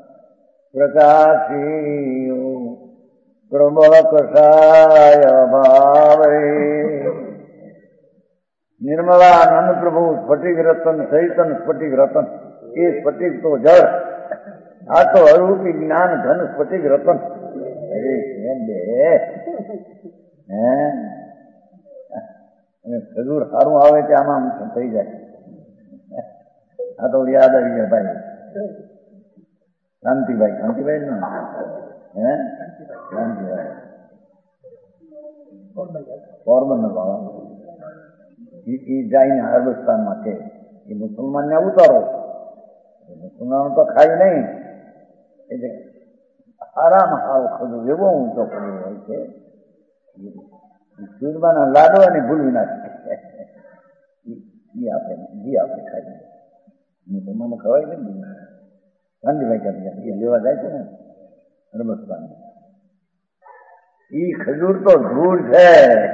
પ્રકાશીઓ પ્રબળ કષાય ભાવે. નિર્મળાનંદ પ્રભુ સ્ફટિક રતન ચૈતન સ્ફટિક રતન એ સ્ફટિક તો જળ આ તો અરૂપી જ્ઞાન ઘન સ્ફટિક રતન. અરે એમ બે હે અને ખજૂર સારું આવે કે આમાં થઈ જાય. આ તો યાદ આવી જાય ભાઈ. શાંતિભાઈ શાંતિભાઈ ને હે શાંતિભાઈ પોરબંદર વાળા એ જઈને અરબસ્તાનમાં છે. એ મુસલમાન ને ઉતારો. મુસલમાન તો ખાય નહીં. એટલે સારામાં સારો ખજૂર એવો ઊંચો ખજૂર હોય છે. ચૂરમાના લાડવાને ભૂલવી નાખે. એ આપે જી આપે ખાય. મુસલમાનો ખવાય ને ગાંધીભાઈ કરી એ લેવા જાય છે ને અરબસ્તાન. ઈ ખજૂર તો ધૂળ છે.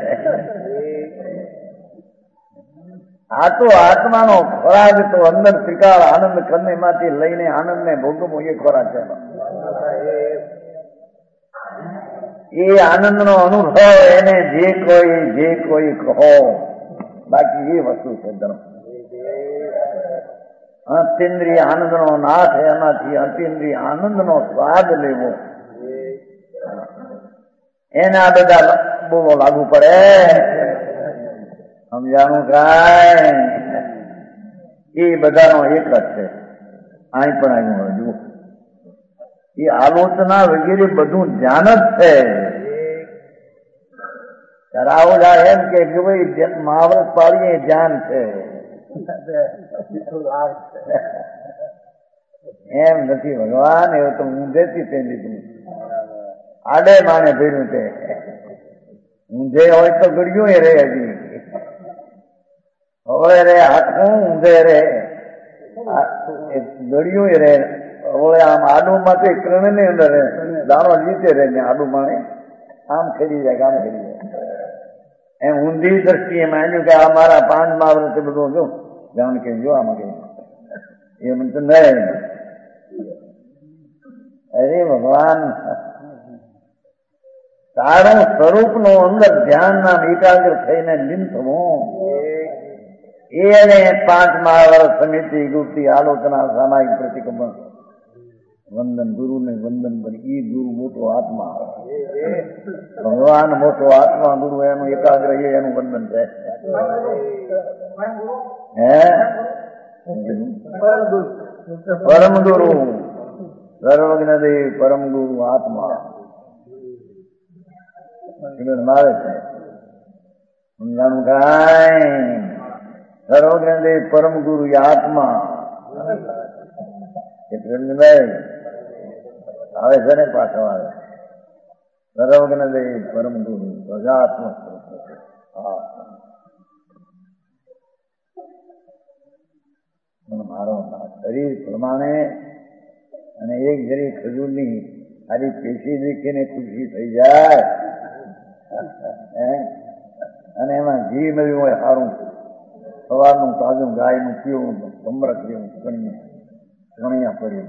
આ તો આત્માનો ખોરાક તો અંદર ત્રિકાળ આનંદ કન્ને માંથી લઈને આનંદ ને ભોગવવો એ ખોરાક છે. એ આનંદ નો અનુભવ એને જે કોઈ જે કોઈ કહો, બાકી એ વસ્તુ છે ધર્મ. અતિન્દ્રિય આનંદ નો નાથ એમાંથી અતિન્દ્રિય આનંદ નો સ્વાદ લેવો એના બધા બહુ લાગુ પડે. સમજાણું કાય એ બધાનો એક જ છે. અહીં પણ આવ્યું જુઓ એ આલોચના વગેરે બધું ધ્યાન જ છે. રાહુલા એમ કે ભાઈ મહાવ્રત પાડીએ ધ્યાન છે એમ નથી. ભગવાન એવું તો ઊંધેથી થઈ લીધું. આડે માને ભર્યું તે ઊંધે હોય તો ગળ્યું એ રે. હજી હવે રે આખું ઊંધે રે ગળ્યું એ રે. હવે આમ આડું માં કર્ણ ની અંદર દાણો લીધે રે ને આડું માણે આમ ખેડી જાય આમ ખેડી જાય. એમ ઊંધી દ્રષ્ટિએ માન્યું કે આ મારા પાંચ મહાવ્રત બધું જો જાણ કે જો આમાં કે એમ તો નહીં. અરે ભગવાન તારું સ્વરૂપ નું અંદર ધ્યાન ના એકાગ્ર થઈને લીન થવું એને પાંચ મહાવ્રત સમિતિ ગુપ્તી આલોચના સામાયિક પ્રતિક્રમણ વંદન ગુરુ ને વંદન કરી. એ ગુરુ મોટો આત્મા. ભગવાન મોટો આત્મા ગુરુ એનું એકાગ્ર એ એનું વંદન છે. હે પરમ ગુરુ સર્વજ્ઞ દેવ પરમ ગુરુ આત્મા મારે છે. સમજાણું કાય સર્વજ્ઞ દેવ પરમ ગુરુ આત્મા આવે છે ને પાછો આવે. સર્વજ્ઞ દેવ પરમ ગુરુ પ્રજાત્મ મારો શરીર પ્રમાણે અને એક જરી ખજૂરની આરી પેશી દેખીને ખુશી થઈ જાય અને એમાં ઘી મળ્યું હોય સારું સવારનું તાજું ગાયનું પીવું સમરક જેવું કણિયા પડ્યું.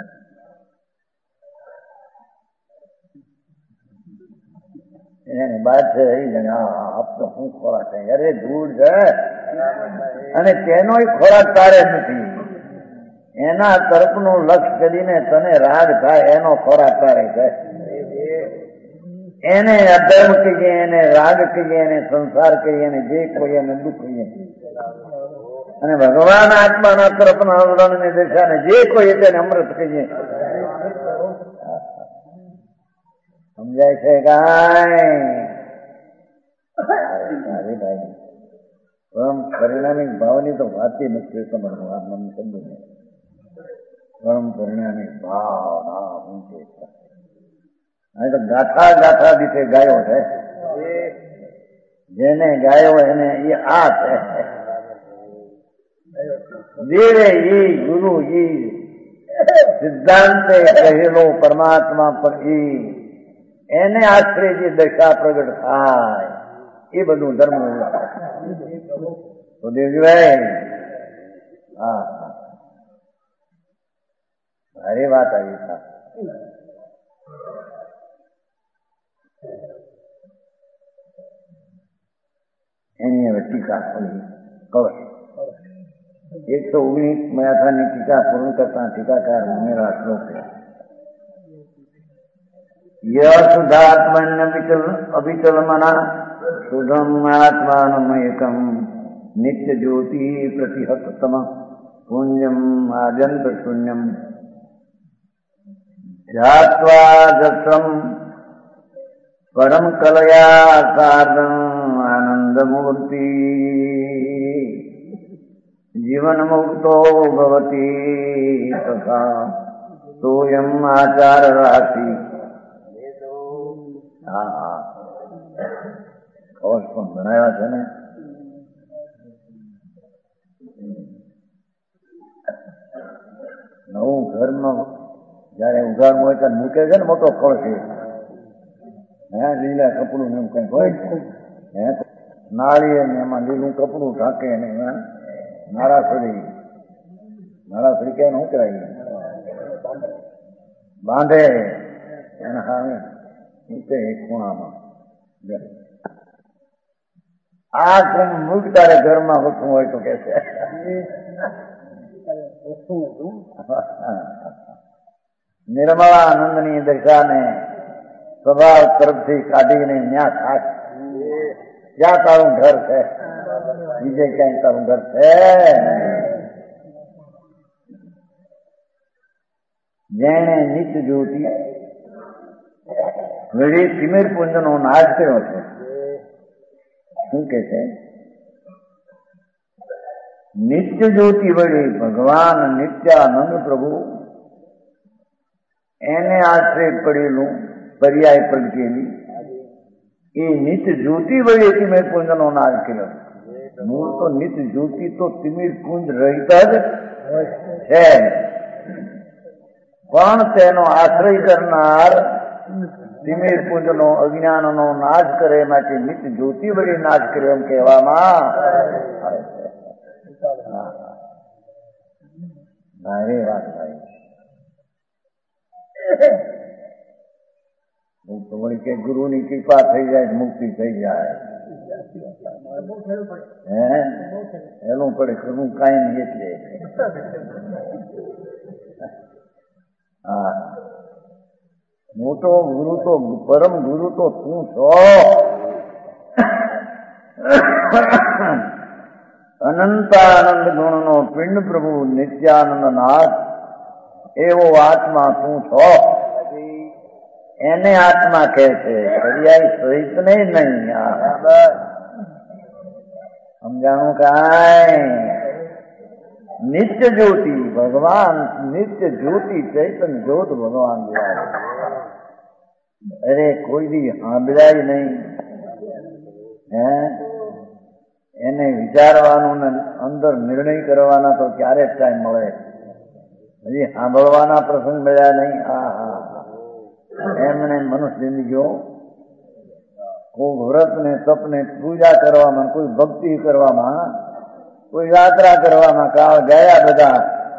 એની વાત છે આપ તો શું ખોરાક છે. અરે ધૂળ છે અને તેનો ખોરાક તારે નથી. એના તરફનું લક્ષ કરીને તને રાગ થાય એનો ખોરાક તારે છે. એને અધર્મ કહીએ એને રાગ કહીએ એને સંસાર કહીએ એને જે કહીએ એને દુઃખ કહીએ. અને ભગવાન આત્માના તરફના વલણને દિશાને જે કોઈ તેને અમૃત કહીએ. સમજાય છે કાય ભાઈ? પરમ પરિણામિક ભાવની તો વાત નથી. તમારું શબ્દ પરમ પરિણામિક ભાવ ના ઊંચે અહીં તો ગાથા ગાથા દીઠે ગાયો છે. જેને ગાયો એને એ આ છે. દેવે ઈ ગુરુ ઈ સિદ્ધાંતે કહેલો પરમાત્મા પર ઈ એને આશ્રય જે દશા પ્રગટ થાય એ બધું ધર્મ તો દેવજીભાઈ હા ભારે વાત આવી હતા. એની હવે ટીકા કવર એકસો ઓગણીસ મયાથાની ટીકા પૂર્ણ કરતા ટીકાકાર ઉમેરા શ્લોક શુદ્ધાત્મન્ય અવિચલ મના શુદ્ધમ આત્માનમયકમ નિત્ય જ્યોતિ પ્રતિહતતમ પુણ્યમ આદ્યંત શૂન્યમ ધ્યાત્વા જસમ પરમ કલયા સાર્ધમ આનંદમૂર્તિ જીવન મુક્તો ભવતી તથા સોયમ આચાર રાશિ. હા હા કવચ પણ બનાવ્યા છે ને. નવું ઘરમાં જયારે ઉઘાડવું હોય ત્યારે મૂકે છે ને મોટો કવચ છે. હે લીલા કપડું ને એમ કઈક હોય છે. હે નાળીએ ને એમાં લીલું કપડું ઢાંકે ને નાળાસળી નાળાસળી કે શું કહેવાય બાંધે એના સામે મૂકે એક ખૂણામાં. આ કુંભ મૂક તારે ઘરમાં હોતું હોય તો કે છે નિર્મળાનંદની દશાને સ્વભાવ તરફથી કાઢીને ન્યા ખાસ ક્યાં તારું ઘર છે? બીજે ક્યાંય તારું ઘર છે? જેણે નિત્ય જ્યોતિ વળી તિમિર પુંજ નો નાશ કર્યો છે. શું કે છે? નિત્ય જ્યોતિ વળી ભગવાન નિત્યાનંદ પ્રભુ એને આશ્રય પડેલું પર્યાય પ્રગટેલી એ નિત્ય જ્યોતિ વળી તિમિર પુંજ નો નાશ કર્યો. મૂળ તો નિત્ય જ્યોતિ તો તિમિર પુંજ રહિત જ છે, પણ તેનો આશ્રય કરનાર તિમિર પુંજ નો અજ્ઞાન નો નાશ કરે માટે નિત્ય જ્યોતિ વળી નાશ કર્યો એમ કહેવામાં આવે છે. ભારે વાત ભાઈ. તો વળી કે ગુરુની કૃપા થઈ જાય મુક્તિ થઈ જાય. હે એનું પડે કરવું કઈ નહીં એટલે. હા મોટો ગુરુ તો પરમ ગુરુ તો તું છો. અનંતાનંદ ગુણ નો પિંડ પ્રભુ નિત્યાનંદ નાથ એવો આત્મા તું છો. એને આત્મા કહે છે, પર્યાય સહિત ને નહીં. સમજાણું કાંઈ? નિત્ય જ્યોતિ ભગવાન નિત્ય જ્યોતિ ચૈતન જ્યોત ભગવાન જોવા. અરે કોઈ દી સાંભળાય નહીં. હે એને વિચારવાનું ને અંદર નિર્ણય કરવાના તો ક્યારે ટાઈમ મળે? હજી સાંભળવાના પ્રસંગ મળ્યા નહીં. હા હા એમને મનુષ્ય જિંદગીઓ કોઈ વ્રત ને તપ ને પૂજા કરવામાં, કોઈ ભક્તિ કરવામાં, કોઈ યાત્રા કરવામાં કાળ ગયા બધા,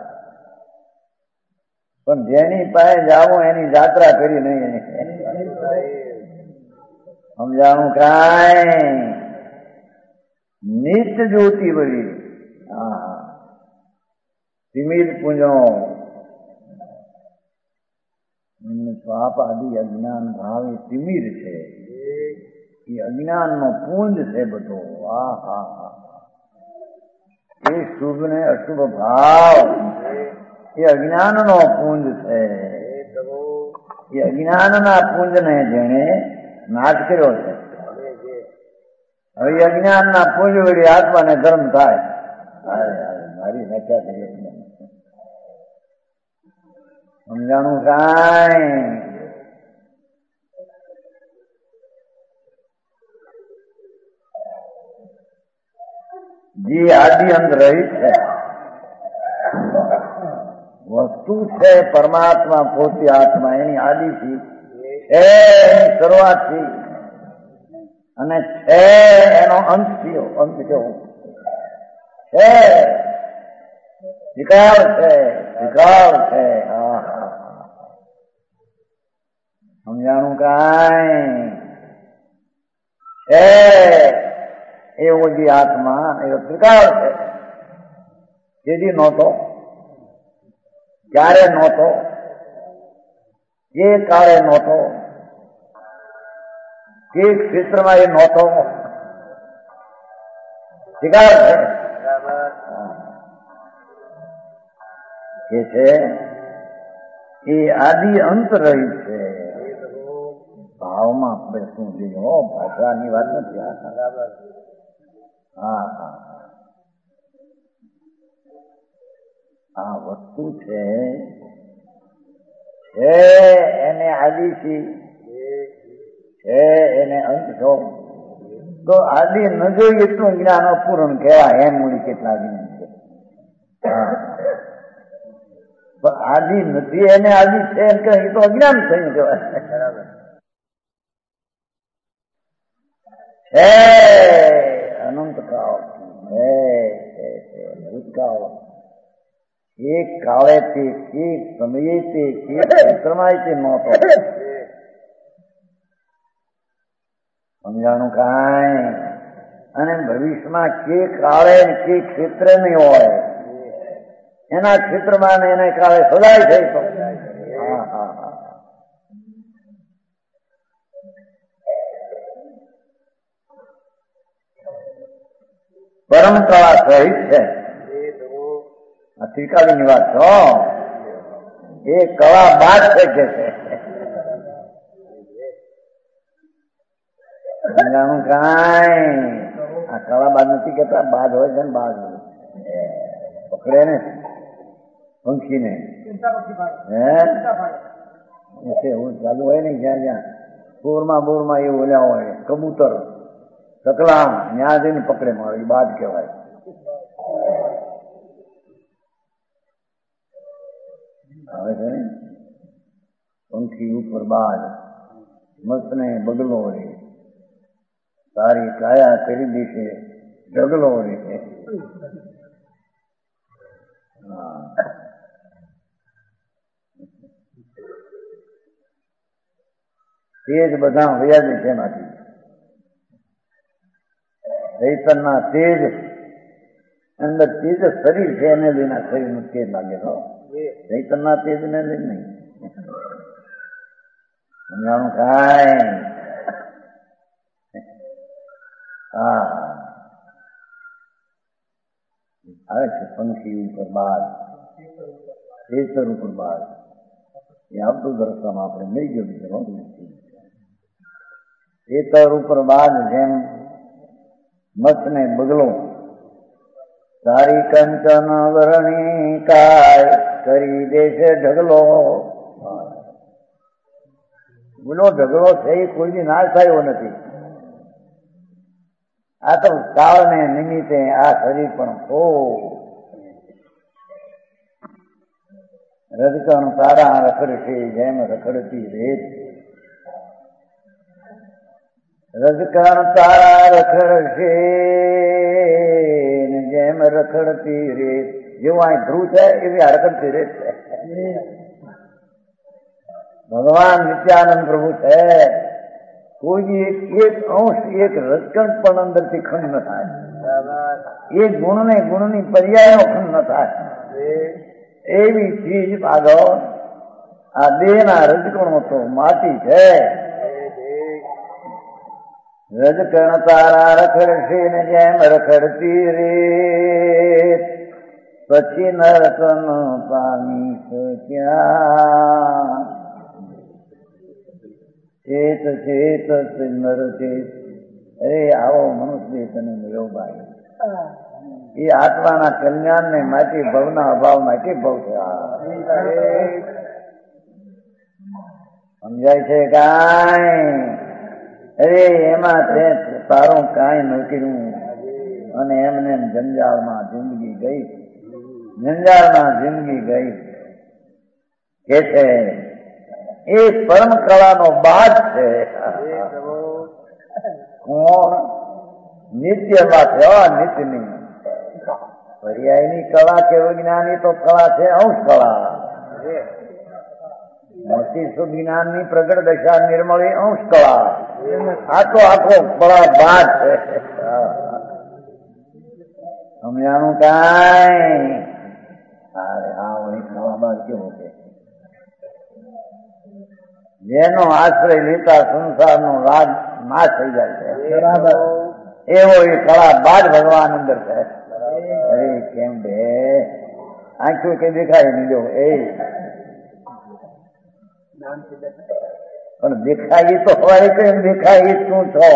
પણ જેની પાસે જાવું એની યાત્રા કરી નહીં. સમજાણું કાંઈ? નિત્ય જ્યોતિ વળી હા તિમિર પુંજો પાપ આદિ અજ્ઞાન ભાવ એ તિમિર છે. એ અજ્ઞાન નો પુંજ છે બધો. આ હા હા એ શુભ ને અશુભ ભાવ એ અજ્ઞાન નો પુંજ છે. એ અજ્ઞાન ના પુંજ ને જેને નાશ કર્યો છે. હવે અજ્ઞાન ના પુંજ વળી આત્માને ધર્મ થાય. મારી વ્યાખ્યા થઈ. સમજાણું કાંઈ? જે આદિ અંત રહિત છે વસ્તુ છે પરમાત્મા પોતે આત્મા એની આદિથી છે, એની શરૂઆતથી અને છે એનો અંત થયો. અંત કેવો છે? વિકાર છે, વિકાર છે. હા સમજાણું કાંઈ? છે એવો જે આત્મા એવો ત્રિકાળ છે. જેથી નહોતો, ક્યારે નહોતો, જે કાળે નહોતો, કે ક્ષેત્રમાં એ નહોતો શિકાર છે કે છે એ આદિ અંત રહી છે. ભાવમાં બેસવું જોઈએ હો, ભાષાની વાત નથી. હા હા આ વસ્તુ છે છે એને આદિથી છે એને અંત છો તો આદિ ન જોઈ એટલું જ્ઞાન અપૂર્ણ કહેવાય. એમ મૂડી કેટલા જ્ઞાન છે પણ આદિ નથી એને આદિ છે એમ કે એ તો અજ્ઞાન થયું કહેવાય. છે અનંત કાળ છે ભૂતકાળ એક કાળે તે એક સમયે તે એક ક્ષેત્રમાં તે નહોતો. સમજાણું કાંઈ? અને ભવિષ્યમાં કે કાળે કે ક્ષેત્ર નહીં હોય એના ક્ષેત્રમાં ને એને કાળે સદાય થઈ તો હા હા હા પરમકળા સહિત છે. આ ત્રિકાળની વાત છો એ કળા બાદ છે કે છે સમજાણું કાંઈ? આ કળા બાદ નથી કેતા, બાદ હોય છે ને બાદ પકડે ને પંખીને હે હું ચાલુ હોય ને જ્યાં જ્યાં બોરમાં બોરમાં એ ઓલ્યા હોય કબૂતર સકલામ ત્યાં જઈને પકડે મારો એ બાદ કહેવાય. આવે છે ને પંખી ઉપર બાદ મસ્ત ને બગલો રે તારી કાયા કરી દેશે ઢગલો રે. તેજ બધા વ્યાજ છે એમાંથી ચૈતનના તેજ અંદર તેજ શરીર છે એને લઈને શરીરનું તેજ લાગે તો ચૈતનના તેજ ને લઈને નહીં. સમજાણું કાંઈ? હા આવે છે પંખી ઉપર બાદ ચેતર ઉપર બાદ એ આવતું દર્શન આપણે લઈ ગયું છે. ચેતર ઉપર બાદ જેમ મસ્ત ને બગલો તારી કંચન વરણી કાય કરી દેશે ઢગલો. બોલો ઢગલો છે એ કોઈની નાશ થયો નથી. આ તો કાળને નિમિત્તે આ શરીર પણ ખો રજકણ તારા રખડશે જેમ રખડતી રેત. રજકણ તારા રખડશે જેમ રખડતી રેત. જેવું અહીં ધ્રુવ છે એવી આ રખડતી રેત છે. ભગવાન નિત્યાનંદ પ્રભુ છે. કોઈ એક એક અંશ એક રજકણ પણ અંદરથી ખંડ ન થાય. એ ગુણ ને ગુણની પર્યાયનો ખંડ ન થાય. એવી ચીજ ભાગો આ દેહના રજકણો તો માટી છે. રજકણ તારા રખડશે ને જેમ રખડતી રેત પછી નરકન પામી શક્યા. ચેત ચેત નર ચેત. અરે આવો મનુષ્ય તને મળ્યો ભાઈ. એ આત્માના કલ્યાણ ને માટે ભવના અભાવ માટે ભવ છે. સમજાય છે કાંઈ? અરે એમાં તે તારું કાંઈ નોકર્યું અને એમને જંજાળમાં જિંદગી ગઈ. જંજાળમાં જિંદગી ગઈ કે છે એ પરમ કળાનો બાદ છે. કોણ? નિત્યમાં છે. નિત્યની પર્યાયની કળા કે વિજ્ઞાની તો કળા છે અંશ કળા. મોટી શુદ્ધ જ્ઞાનની પ્રગટ દશા નિર્મળી અંશ કળા. આખો આખો કળા બાદ છે. સમજાણું કાંઈ? અરે હા વળી કળા બાદ કેવો છે? જેનો આશ્રય લેતા સંસારનો રાગ નાશ થઈ જાય છે. બરાબર. એવો એ કળા બાદ ભગવાન અંદર છે. અરે કેમ બે આંખો કઈ દેખાય નહીં જો એ પણ દેખાય તો હવાય કેમ દેખાય શું છો?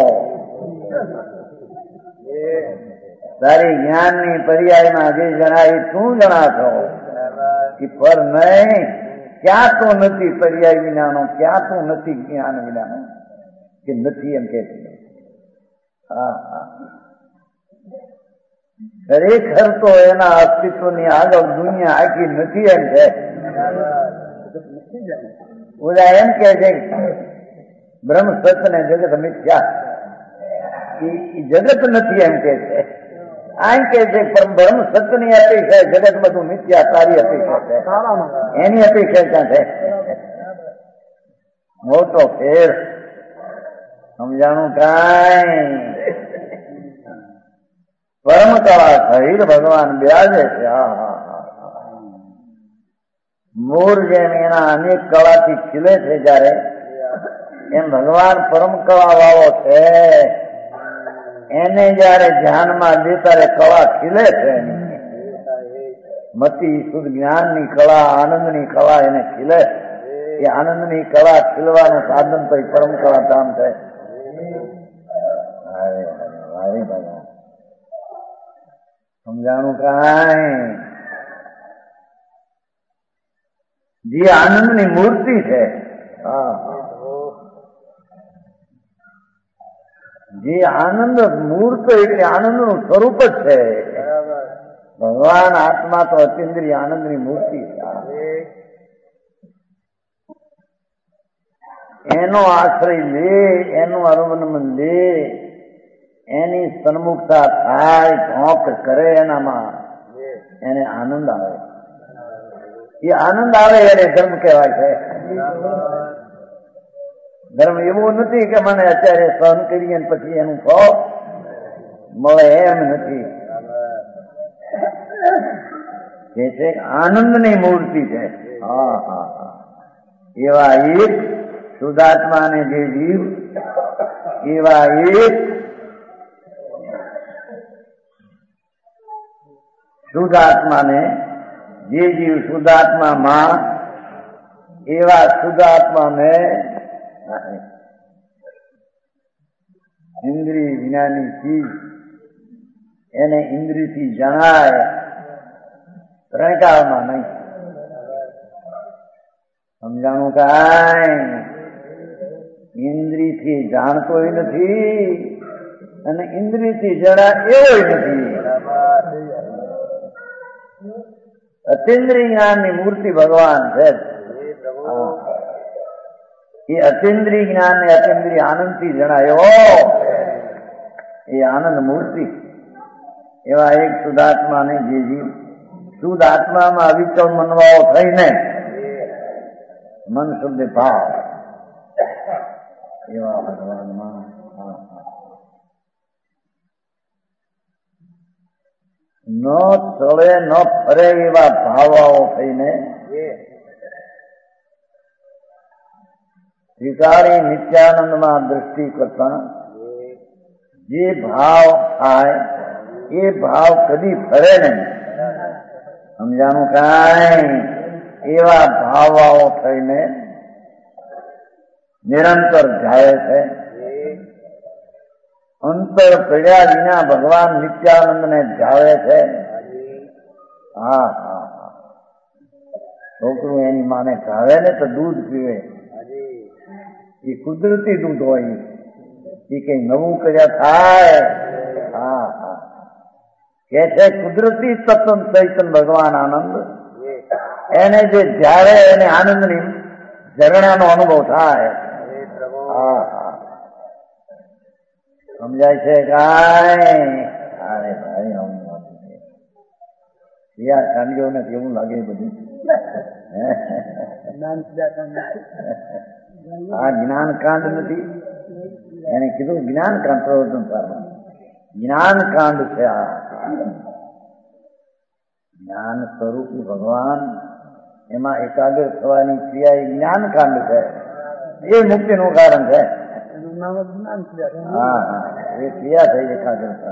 તારી જ્ઞાન ની પર્યાયમાં જે જણાય શું જણાશો કે પર નહીં ક્યાં તો નથી પર્યાય વિનાનો, ક્યાં તો નથી જ્ઞાન વિનાનો કે નથી એમ કે છે. હા હા ખરેખર તો એના અસ્તિત્વની આગળ દુનિયા આખી નથી એમ છે. ઓલા એમ કે છે બ્રહ્મ સત્ય ને જગત મિથ્યા, એ જગત નથી એમ કે છે. આમ કે છે પણ બ્રહ્મ સત્યની અપેક્ષા જગત બધું મિથ્યા તારી અપેક્ષા છે, એની અપેક્ષા ક્યાં છે? મોટો ફેર સમજાણું કાંઈ. પરમ કળા સહિત ભગવાન બિરાજે છે. હા હા હા મોર જેમ એના અનેક કળાથી ખીલે છે જયારે, એમ ભગવાન પરમ કળા વાળો છે. એને જયારે ધ્યાનમાં લે ત્યારે કળા ખીલે છે. મતિ શુદ્ધ જ્ઞાનની કળા, આનંદની કળા એને ખીલે. એ આનંદની કળા ખીલવાનું સાધન તો એ પરમ કળા ધામ છે. સમજાણું કાંઈ. જે આનંદની મૂર્તિ છે, જે આનંદ મૂર્ત એટલે આનંદનું સ્વરૂપ જ છે. ભગવાન આત્મા તો અતિન્દ્રિય આનંદની મૂર્તિ છે. એનો આશ્રય લે, એનું અવલંબન લે, એની સન્મુખતા થાય, ઢોંક કરે, એનામાં એને આનંદ આવે. એ આનંદ આવે એને ધર્મ કહેવાય છે. ધર્મ એવું નથી કે મને અત્યારે સહન કરીએ પછી એનું ફળ મળે, એમ નથી. જે છે આનંદની મૂર્તિ છે. હા હા હા એવા એક શુદ્ધાત્માને જે જીવ, એવા એક શુદ્ધાત્માને જે જીવ શુદ્ધાત્મામાં, એવા શુદ્ધાત્માને ઇન્દ્રિય વિનાની ચીજ એને ઇન્દ્રિયથી જણાય, ત્રણકાળમાં નહીં. સમજાણું કાંઈ. ઇન્દ્રિયથી જાણતોય નથી અને ઇન્દ્રિયથી જણા એવો નથી. અતિન્દ્રિય જ્ઞાનની મૂર્તિ ભગવાન છે. એ અતિન્દ્રિય જ્ઞાન ને અતિન્દ્રિય આનંદથી જણાયો, એ આનંદ મૂર્તિ. એવા એક શુદ્ધાત્માને જે જીવ શુદ્ધ આત્મામાં અવિચળ મનવાઓ થઈને મન શુદ્ધ ભાવ, એવા ભગવાનમાં ન ચડે ન ફરે એવા ભાવાઓ થઈને ત્રિકાળી નિત્યાનંદમાં દ્રષ્ટિ કરતા જે ભાવ થાય એ ભાવ કદી ફરે નહીં. સમજાણું કાંઈ. એવા ભાવાઓ થઈને નિરંતર જાય છે. અંતર પડ્યા વિના ભગવાન નિત્યાનંદ ને જાવે છે. હા હા હા છોકરું એની માને જાવે ને તો દૂધ પીવે, એ કુદરતી દૂધ હોય, એ કઈ નવું કર્યા થાય. હા હા કે છે કુદરતી તત્વ ચૈતન ભગવાન આનંદ, એને જે જ્યારે એને આનંદની ઝરણાનો અનુભવ થાય. હા હા સમજાય છે કાંઈ. અરે ભાઈ યાર કાંડીઓને કેવું લાગે બધું. આ જ્ઞાન કાંડ નથી, એને કીધું જ્ઞાન કાંડ પ્રવર્તન સારમાં જ્ઞાન કાંડ છે. આ જ્ઞાન સ્વરૂપી ભગવાન, એમાં એકાગ્ર થવાની ક્રિયા એ જ્ઞાન કાંડ છે. એ મુક્તિનું કારણ છે. એનું નામ જ જ્ઞાન ક્રિયા. હા હા એ ક્રિયા થઈ એકાગ્રતા.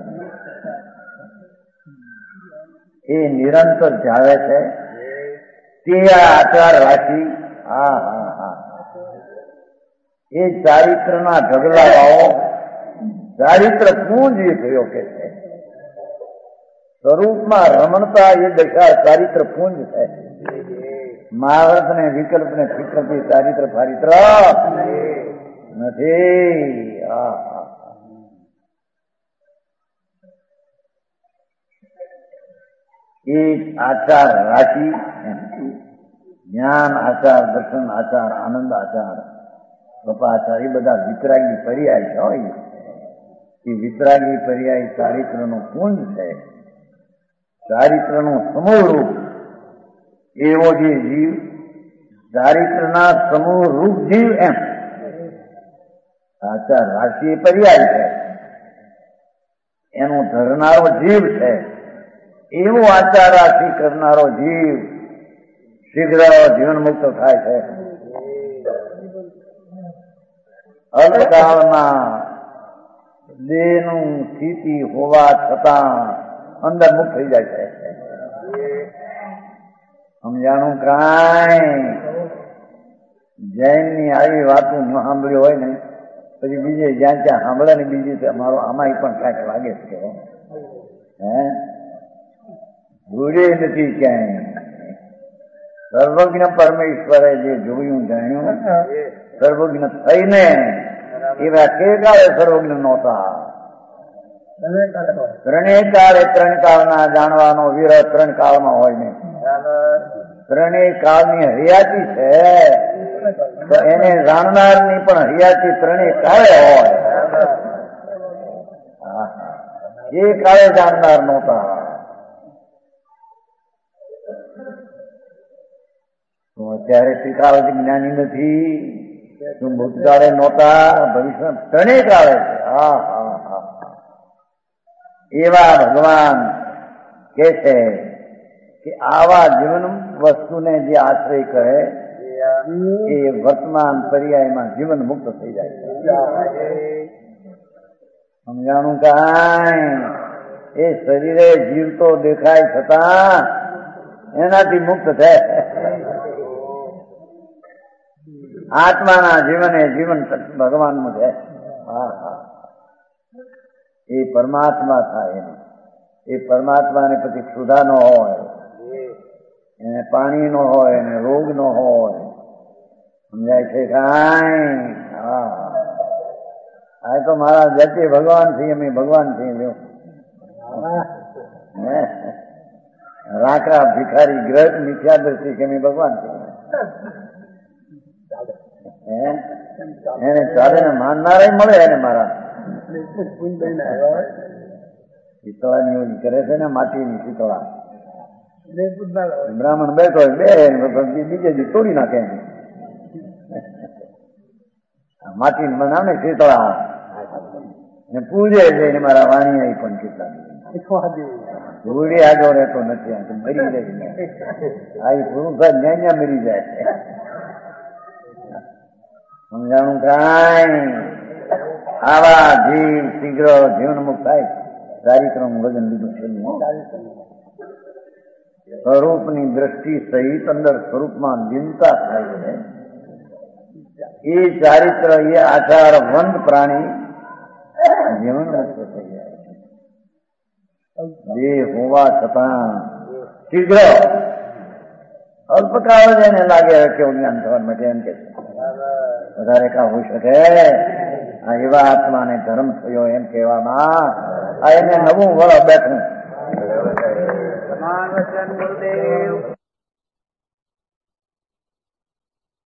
એ નિરંતર જાવે છે તે આચાર રાખી. હા હા હા એ ચારિત્રના ઢગલા ભાવો ચારિત્ર પૂંજ એ થયો કે છે. સ્વરૂપમાં રમણતા એ દશા ચારિત્ર પૂંજ છે. મહાવર્ત ને વિકલ્પ ને ફિકલ્પી ચારિત્ર ફારિત્ર નથી. એ આચાર રાખી જ્ઞાન આચાર, દર્શન આચાર, આનંદ આચાર, કપાચાર એ બધા વિતરાગી પર્યાય છે. હોય એ વિતરાગી પર્યાય ચારિત્રનો પુંજ છે. ચારિત્રનું સમૂહ રૂપ એવો જે જીવ, ચારિત્રના સમૂહ રૂપ જીવ એમ આચાર રાશિ એ પર્યાય છે. એનું ધરનારો જીવ છે. એવો આચાર રાશિ કરનારો જીવ શીઘ્ર જીવન મુક્ત થાય છે. અલ્પકાળમાં દેહનું સ્થિતિ હોવા છતાં અંદર મુક્ત થઈ જાય છે. સમજાણું કાંઈ જૈનની આવી વાતો ન સાંભળ્યું હોય ને પછી બીજે જ્યાં ત્યાં સાંભળે ને બીજી અમારો આમાં પણ કાંઈક લાગે છે. હે ભૂલે નથી ક્યાંય. સર્વજ્ઞ પરમેશ્વરે જે જોયું જાણ્યું સર્વજ્ઞ થઈને એવા કે કાળે સર્વજ્ઞ નહોતા. ત્રણેય કાળે ત્રણ કાળના જાણવાનો વિરહ ત્રણ કાળમાં હોય ને. ત્રણેય કાળની હરિયાતી છે તો એને જાણનારની પણ હરિયાતી ત્રણેય કાળે હોય. એ કાળે જાણનાર નહોતા. અત્યારે ત્રિકાળ જ્ઞાની નથી. તું ભૂતકાળે નહોતા, ભવિષ્ય ત્રણેય કાળે છે. હા હા હા એવા ભગવાન કે છે કે આવા જીવન વસ્તુને જે આશ્રય કરે એ વર્તમાન પર્યાયમાં જીવન મુક્ત થઈ જાય છે. સમજાણું કાંઈ? એ શરીરે જીવતો દેખાય છતાં એનાથી મુક્ત થાય. આત્માના જીવન એ જીવન ભગવાનનું છે. હા હા એ પરમાત્મા થાય. એ પરમાત્માને પછી ક્ષુધા નો હોય, એને પાણી નો હોય, એને રોગ નો હોય. સમજાય છે કાંઈ? હા આ તો મારા જાતે ભગવાન છીએ, અમે ભગવાન છીએ. રાકડા ભિખારી ગ્રહ મિથ્યા દ્રષ્ટિ કે અમે ભગવાન છીએ. એને ચાલે ને માનનારા મળે એને મારા શીતળાની ઓલી કરે છે ને માટીની શીતળા. બ્રાહ્મણ બેઠો હોય બે બીજે દી તોડી નાખે. માટીને બનાવે ને શીતળા ને પૂજે છે એને મારા વાણિયા પણ કેટલા ધૂળી આગળ રહેતો નથી. મરી જાય આ પુરુષ ન્યા મરી જાય. સમજાણું કાંઈ? આવા જીવ શીઘ્ર જીવન મુક્ત થાય. ચારિત્રનું વજન લીધું છે. સ્વરૂપની દ્રષ્ટિ સહિત અંદર સ્વરૂપમાં લીનતા થાય છે. એ ચારિત્ર એ આચારવંત પ્રાણી જીવન મુક્ત થઈ જાય. દેહ હોવા છતાં શીઘ્ર અલ્પકાળ જ એને લાગે કેવું જ્ઞાન થવા માટે એમ કે વધારે કા હોઈ શકે. આ એવા આત્માને ધર્મ થયો એમ કહેવામાં આ એને નવું વળ બેઠું.